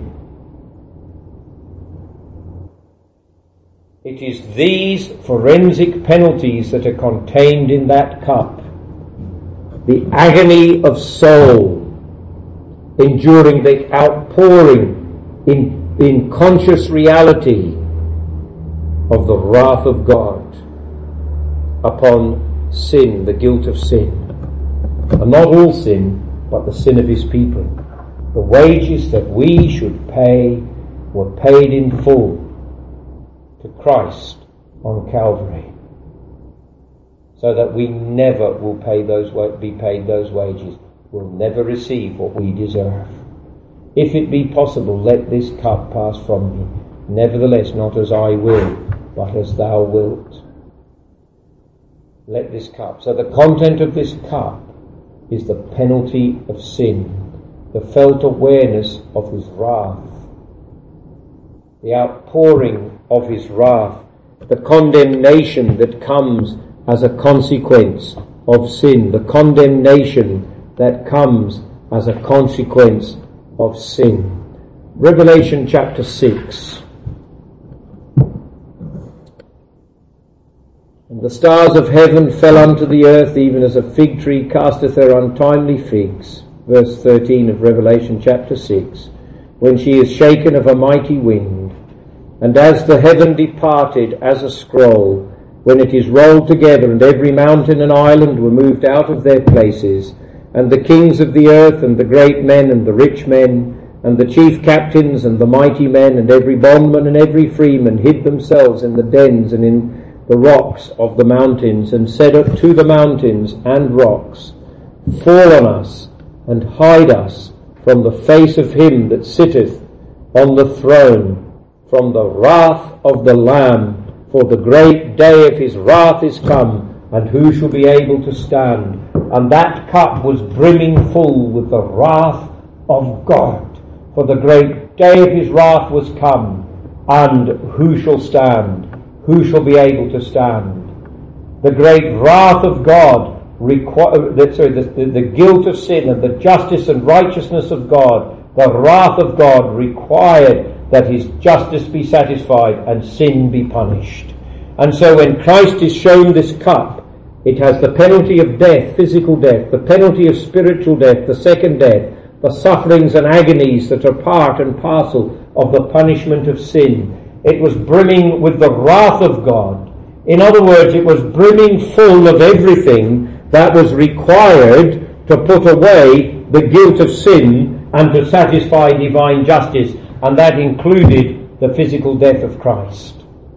It is these forensic penalties that are contained in that cup. The agony of soul, enduring the outpouring in, in conscious reality of the wrath of God upon sin, the guilt of sin. And not all sin, but the sin of his people. The wages that we should pay were paid in full to Christ on Calvary, so that we never will pay those be paid those wages. We'll never receive what we deserve. If it be possible, let this cup pass from me. Nevertheless, not as I will, but as thou wilt. Let this cup. So the content of this cup is the penalty of sin, the felt awareness of his wrath, the outpouring of his wrath, the condemnation that comes as a consequence of sin, the condemnation that comes as a consequence of sin. Revelation chapter six. And the stars of heaven fell unto the earth, even as a fig tree casteth her untimely figs. verse thirteen of Revelation chapter six, when she is shaken of a mighty wind, and as the heaven departed as a scroll, when it is rolled together, and every mountain and island were moved out of their places, and the kings of the earth, and the great men, and the rich men, and the chief captains, and the mighty men, and every bondman and every freeman hid themselves in the dens and in the rocks of the mountains, and said to the mountains and rocks, Fall on us, and hide us from the face of him that sitteth on the throne, from the wrath of the Lamb, for the great day of his wrath is come, and who shall be able to stand? And that cup was brimming full with the wrath of God, for the great day of his wrath was come, and who shall stand? Who shall be able to stand? The great wrath of God, requ- the, sorry, the, the, the guilt of sin and the justice and righteousness of God, the wrath of God required that his justice be satisfied and sin be punished. And so when Christ is shown this cup, it has the penalty of death, physical death, the penalty of spiritual death, the second death, the sufferings and agonies that are part and parcel of the punishment of sin. It was brimming with the wrath of God. In other words, it was brimming full of everything that was required to put away the guilt of sin and to satisfy divine justice, and that included the physical death of Christ.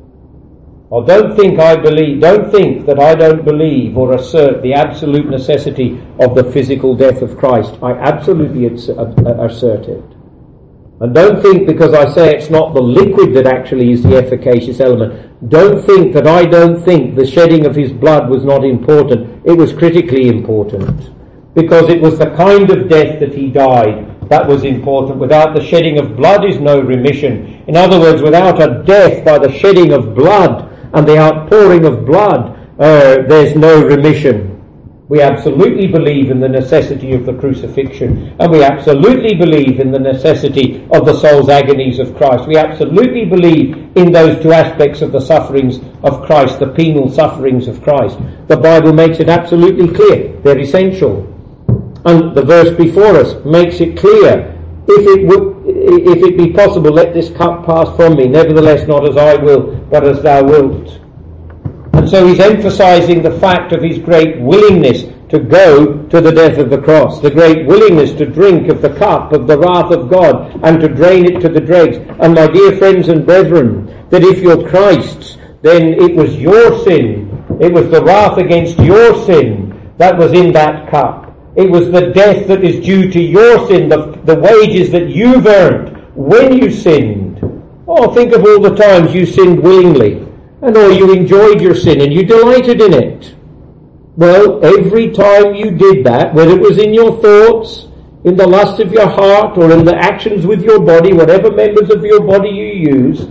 Or don't think I believe, don't think that I don't believe or assert the absolute necessity of the physical death of Christ. I absolutely assert it. And don't think because I say it's not the liquid that actually is the efficacious element, don't think that I don't think the shedding of his blood was not important. It was critically important, because it was the kind of death that he died that was important. Without the shedding of blood is no remission. In other words, without a death by the shedding of blood and the outpouring of blood, uh, there's no remission. We absolutely believe in the necessity of the crucifixion, and we absolutely believe in the necessity of the soul's agonies of Christ. We absolutely believe in those two aspects of the sufferings of Christ, the penal sufferings of Christ. The Bible makes it absolutely clear. They're essential. And the verse before us makes it clear, if it would, if it be possible, let this cup pass from me, nevertheless not as I will, but as thou wilt. And so he's emphasizing the fact of his great willingness to go to the death of the cross, the great willingness to drink of the cup of the wrath of God and to drain it to the dregs. And my dear friends and brethren, that if you're Christ's, then it was your sin, it was the wrath against your sin that was in that cup. It was the death that is due to your sin, the, the wages that you've earned when you sinned. Oh, think of all the times you sinned willingly, and or you enjoyed your sin and you delighted in it. Well, every time you did that, whether it was in your thoughts, in the lust of your heart, or in the actions with your body, whatever members of your body you used,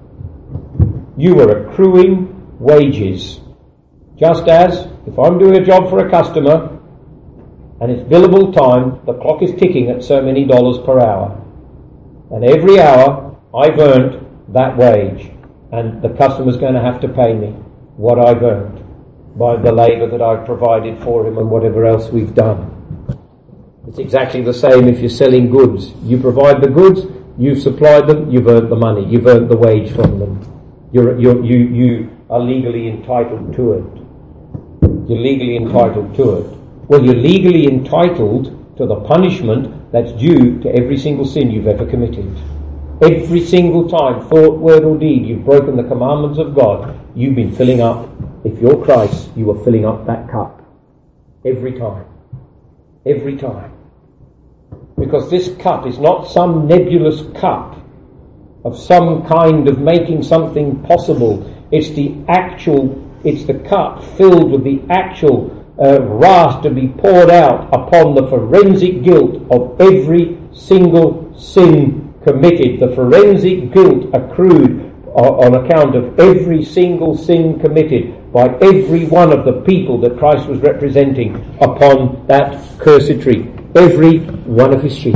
you were accruing wages. Just as, if I'm doing a job for a customer, and it's billable time, the clock is ticking at so many dollars per hour. And every hour, I've earned that wage. And the customer's going to have to pay me what I've earned by the labour that I've provided for him and whatever else we've done. It's exactly the same if you're selling goods. You provide the goods, you've supplied them, you've earned the money, you've earned the wage from them. You're, you're, you, you are legally entitled to it. You're legally entitled to it. Well, you're legally entitled to the punishment that's due to every single sin you've ever committed. Every single time, thought, word or deed, you've broken the commandments of God, you've been filling up. If you're Christ, you are filling up that cup. Every time. Every time. Because this cup is not some nebulous cup of some kind of making something possible. It's the actual, it's the cup filled with the actual uh, wrath to be poured out upon the forensic guilt of every single sin committed, the forensic guilt accrued on account of every single sin committed by every one of the people that Christ was representing upon that cursed tree. Every one of his sheep.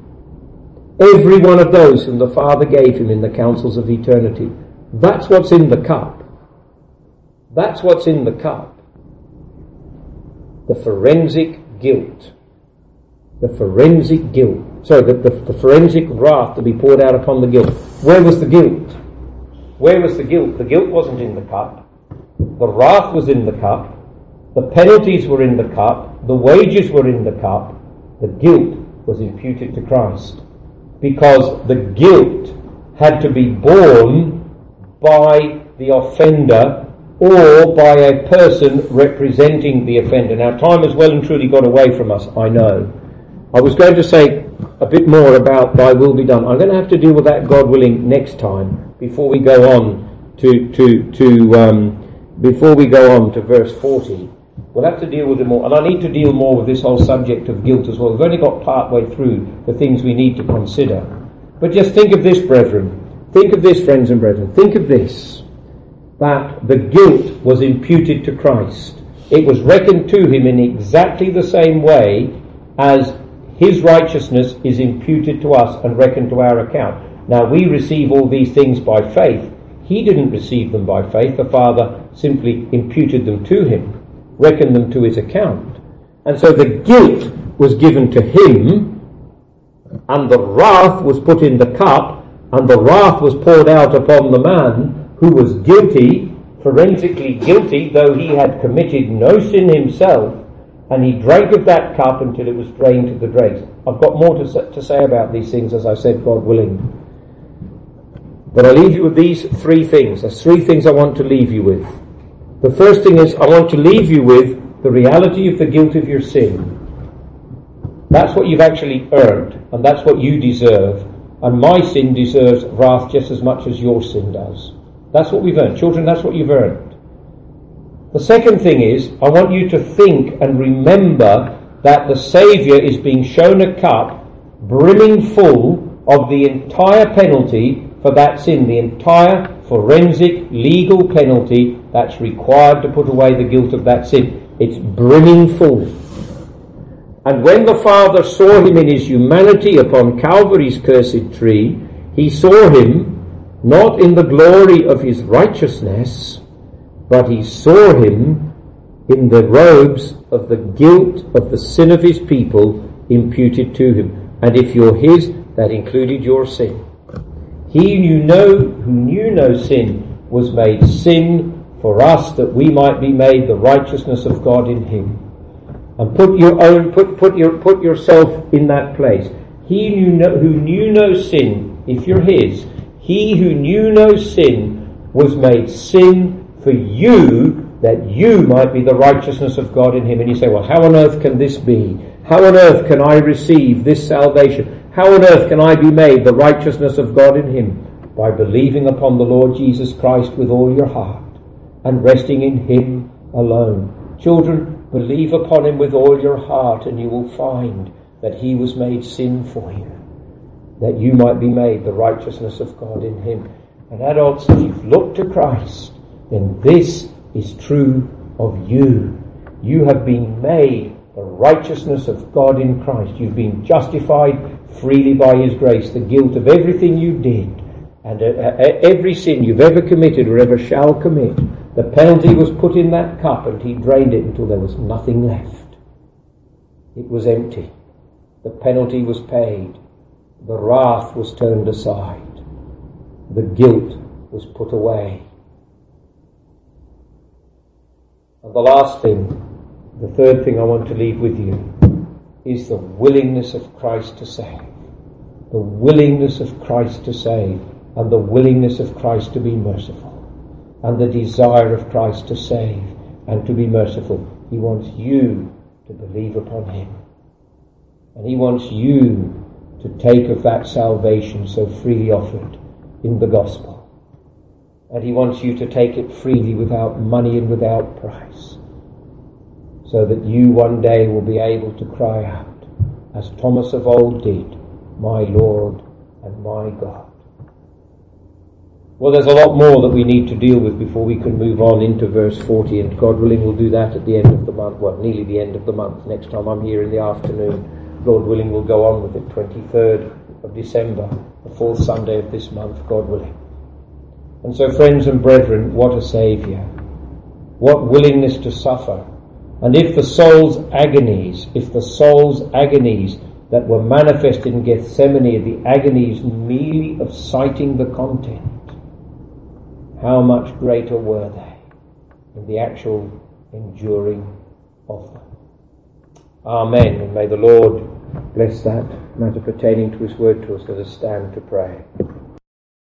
Every one of those whom the Father gave him in the councils of eternity. That's what's in the cup. That's what's in the cup. The forensic guilt the forensic guilt. Sorry, the, the, the forensic wrath to be poured out upon the guilt. Where was the guilt? Where was the guilt? The guilt wasn't in the cup. The wrath was in the cup. The penalties were in the cup. The wages were in the cup. The guilt was imputed to Christ. Because the guilt had to be borne by the offender or by a person representing the offender. Now, time has well and truly got away from us, I know. I was going to say a bit more about thy will be done. I'm going to have to deal with that, God willing, next time before we go on to to to um, before we go on to verse forty. We'll have to deal with it more, and I need to deal more with this whole subject of guilt as well. We've only got part way through the things we need to consider. But just think of this, brethren. Think of this, friends and brethren. Think of this, that the guilt was imputed to Christ. It was reckoned to him in exactly the same way as his righteousness is imputed to us and reckoned to our account. Now, we receive all these things by faith. He didn't receive them by faith. The Father simply imputed them to him, reckoned them to his account. And so the guilt was given to him, and the wrath was put in the cup, and the wrath was poured out upon the man who was guilty, forensically guilty, though he had committed no sin himself, and he drank of that cup until it was drained to the dregs. I've got more to, to say about these things, as I said, God willing. But I leave you with these three things. There's three things I want to leave you with. The first thing is, I want to leave you with the reality of the guilt of your sin. That's what you've actually earned, and that's what you deserve. And my sin deserves wrath just as much as your sin does. That's what we've earned. Children, that's what you've earned. The second thing is, I want you to think and remember that the Saviour is being shown a cup brimming full of the entire penalty for that sin, the entire forensic legal penalty that's required to put away the guilt of that sin. It's brimming full. And when the Father saw him in his humanity upon Calvary's cursed tree, he saw him not in the glory of his righteousness, but he saw him in the robes of the guilt of the sin of his people imputed to him. And if you're his, that included your sin. He who, know, who knew no sin was made sin for us, that we might be made the righteousness of God in him. And put your own, put put your put yourself in that place. He who, no, who knew no sin, if you're his, he who knew no sin was made sin for you, that you might be the righteousness of God in him. And you say, well, how on earth can this be? How on earth can I receive this salvation? How on earth can I be made the righteousness of God in him? By believing upon the Lord Jesus Christ with all your heart and resting in him alone. Children, believe upon him with all your heart, and you will find that he was made sin for you, that you might be made the righteousness of God in him. And adults, if you've looked to Christ, then this is true of you. You have been made the righteousness of God in Christ. You've been justified freely by his grace. The guilt of everything you did and every sin you've ever committed or ever shall commit, the penalty was put in that cup, and he drained it until there was nothing left. It was empty. The penalty was paid. The wrath was turned aside. The guilt was put away. And the last thing, the third thing I want to leave with you, is the willingness of Christ to save. The willingness of Christ to save, and the willingness of Christ to be merciful, and the desire of Christ to save and to be merciful. He wants you to believe upon him. And he wants you to take of that salvation so freely offered in the gospel. And he wants you to take it freely without money and without price, so that you one day will be able to cry out, as Thomas of old did, my Lord and my God. Well, there's a lot more that we need to deal with before we can move on into verse forty, and God willing we'll do that at the end of the month, well, nearly the end of the month. Next time I'm here in the afternoon, Lord willing we'll go on with it, twenty-third of December, the fourth Sunday of this month, God willing. And so, friends and brethren, what a Saviour. What willingness to suffer. And if the soul's agonies, if the soul's agonies that were manifested in Gethsemane, the agonies merely of citing the content, how much greater were they in the actual enduring of them. Amen. And may the Lord bless that matter pertaining to his word to us. Let us stand to pray.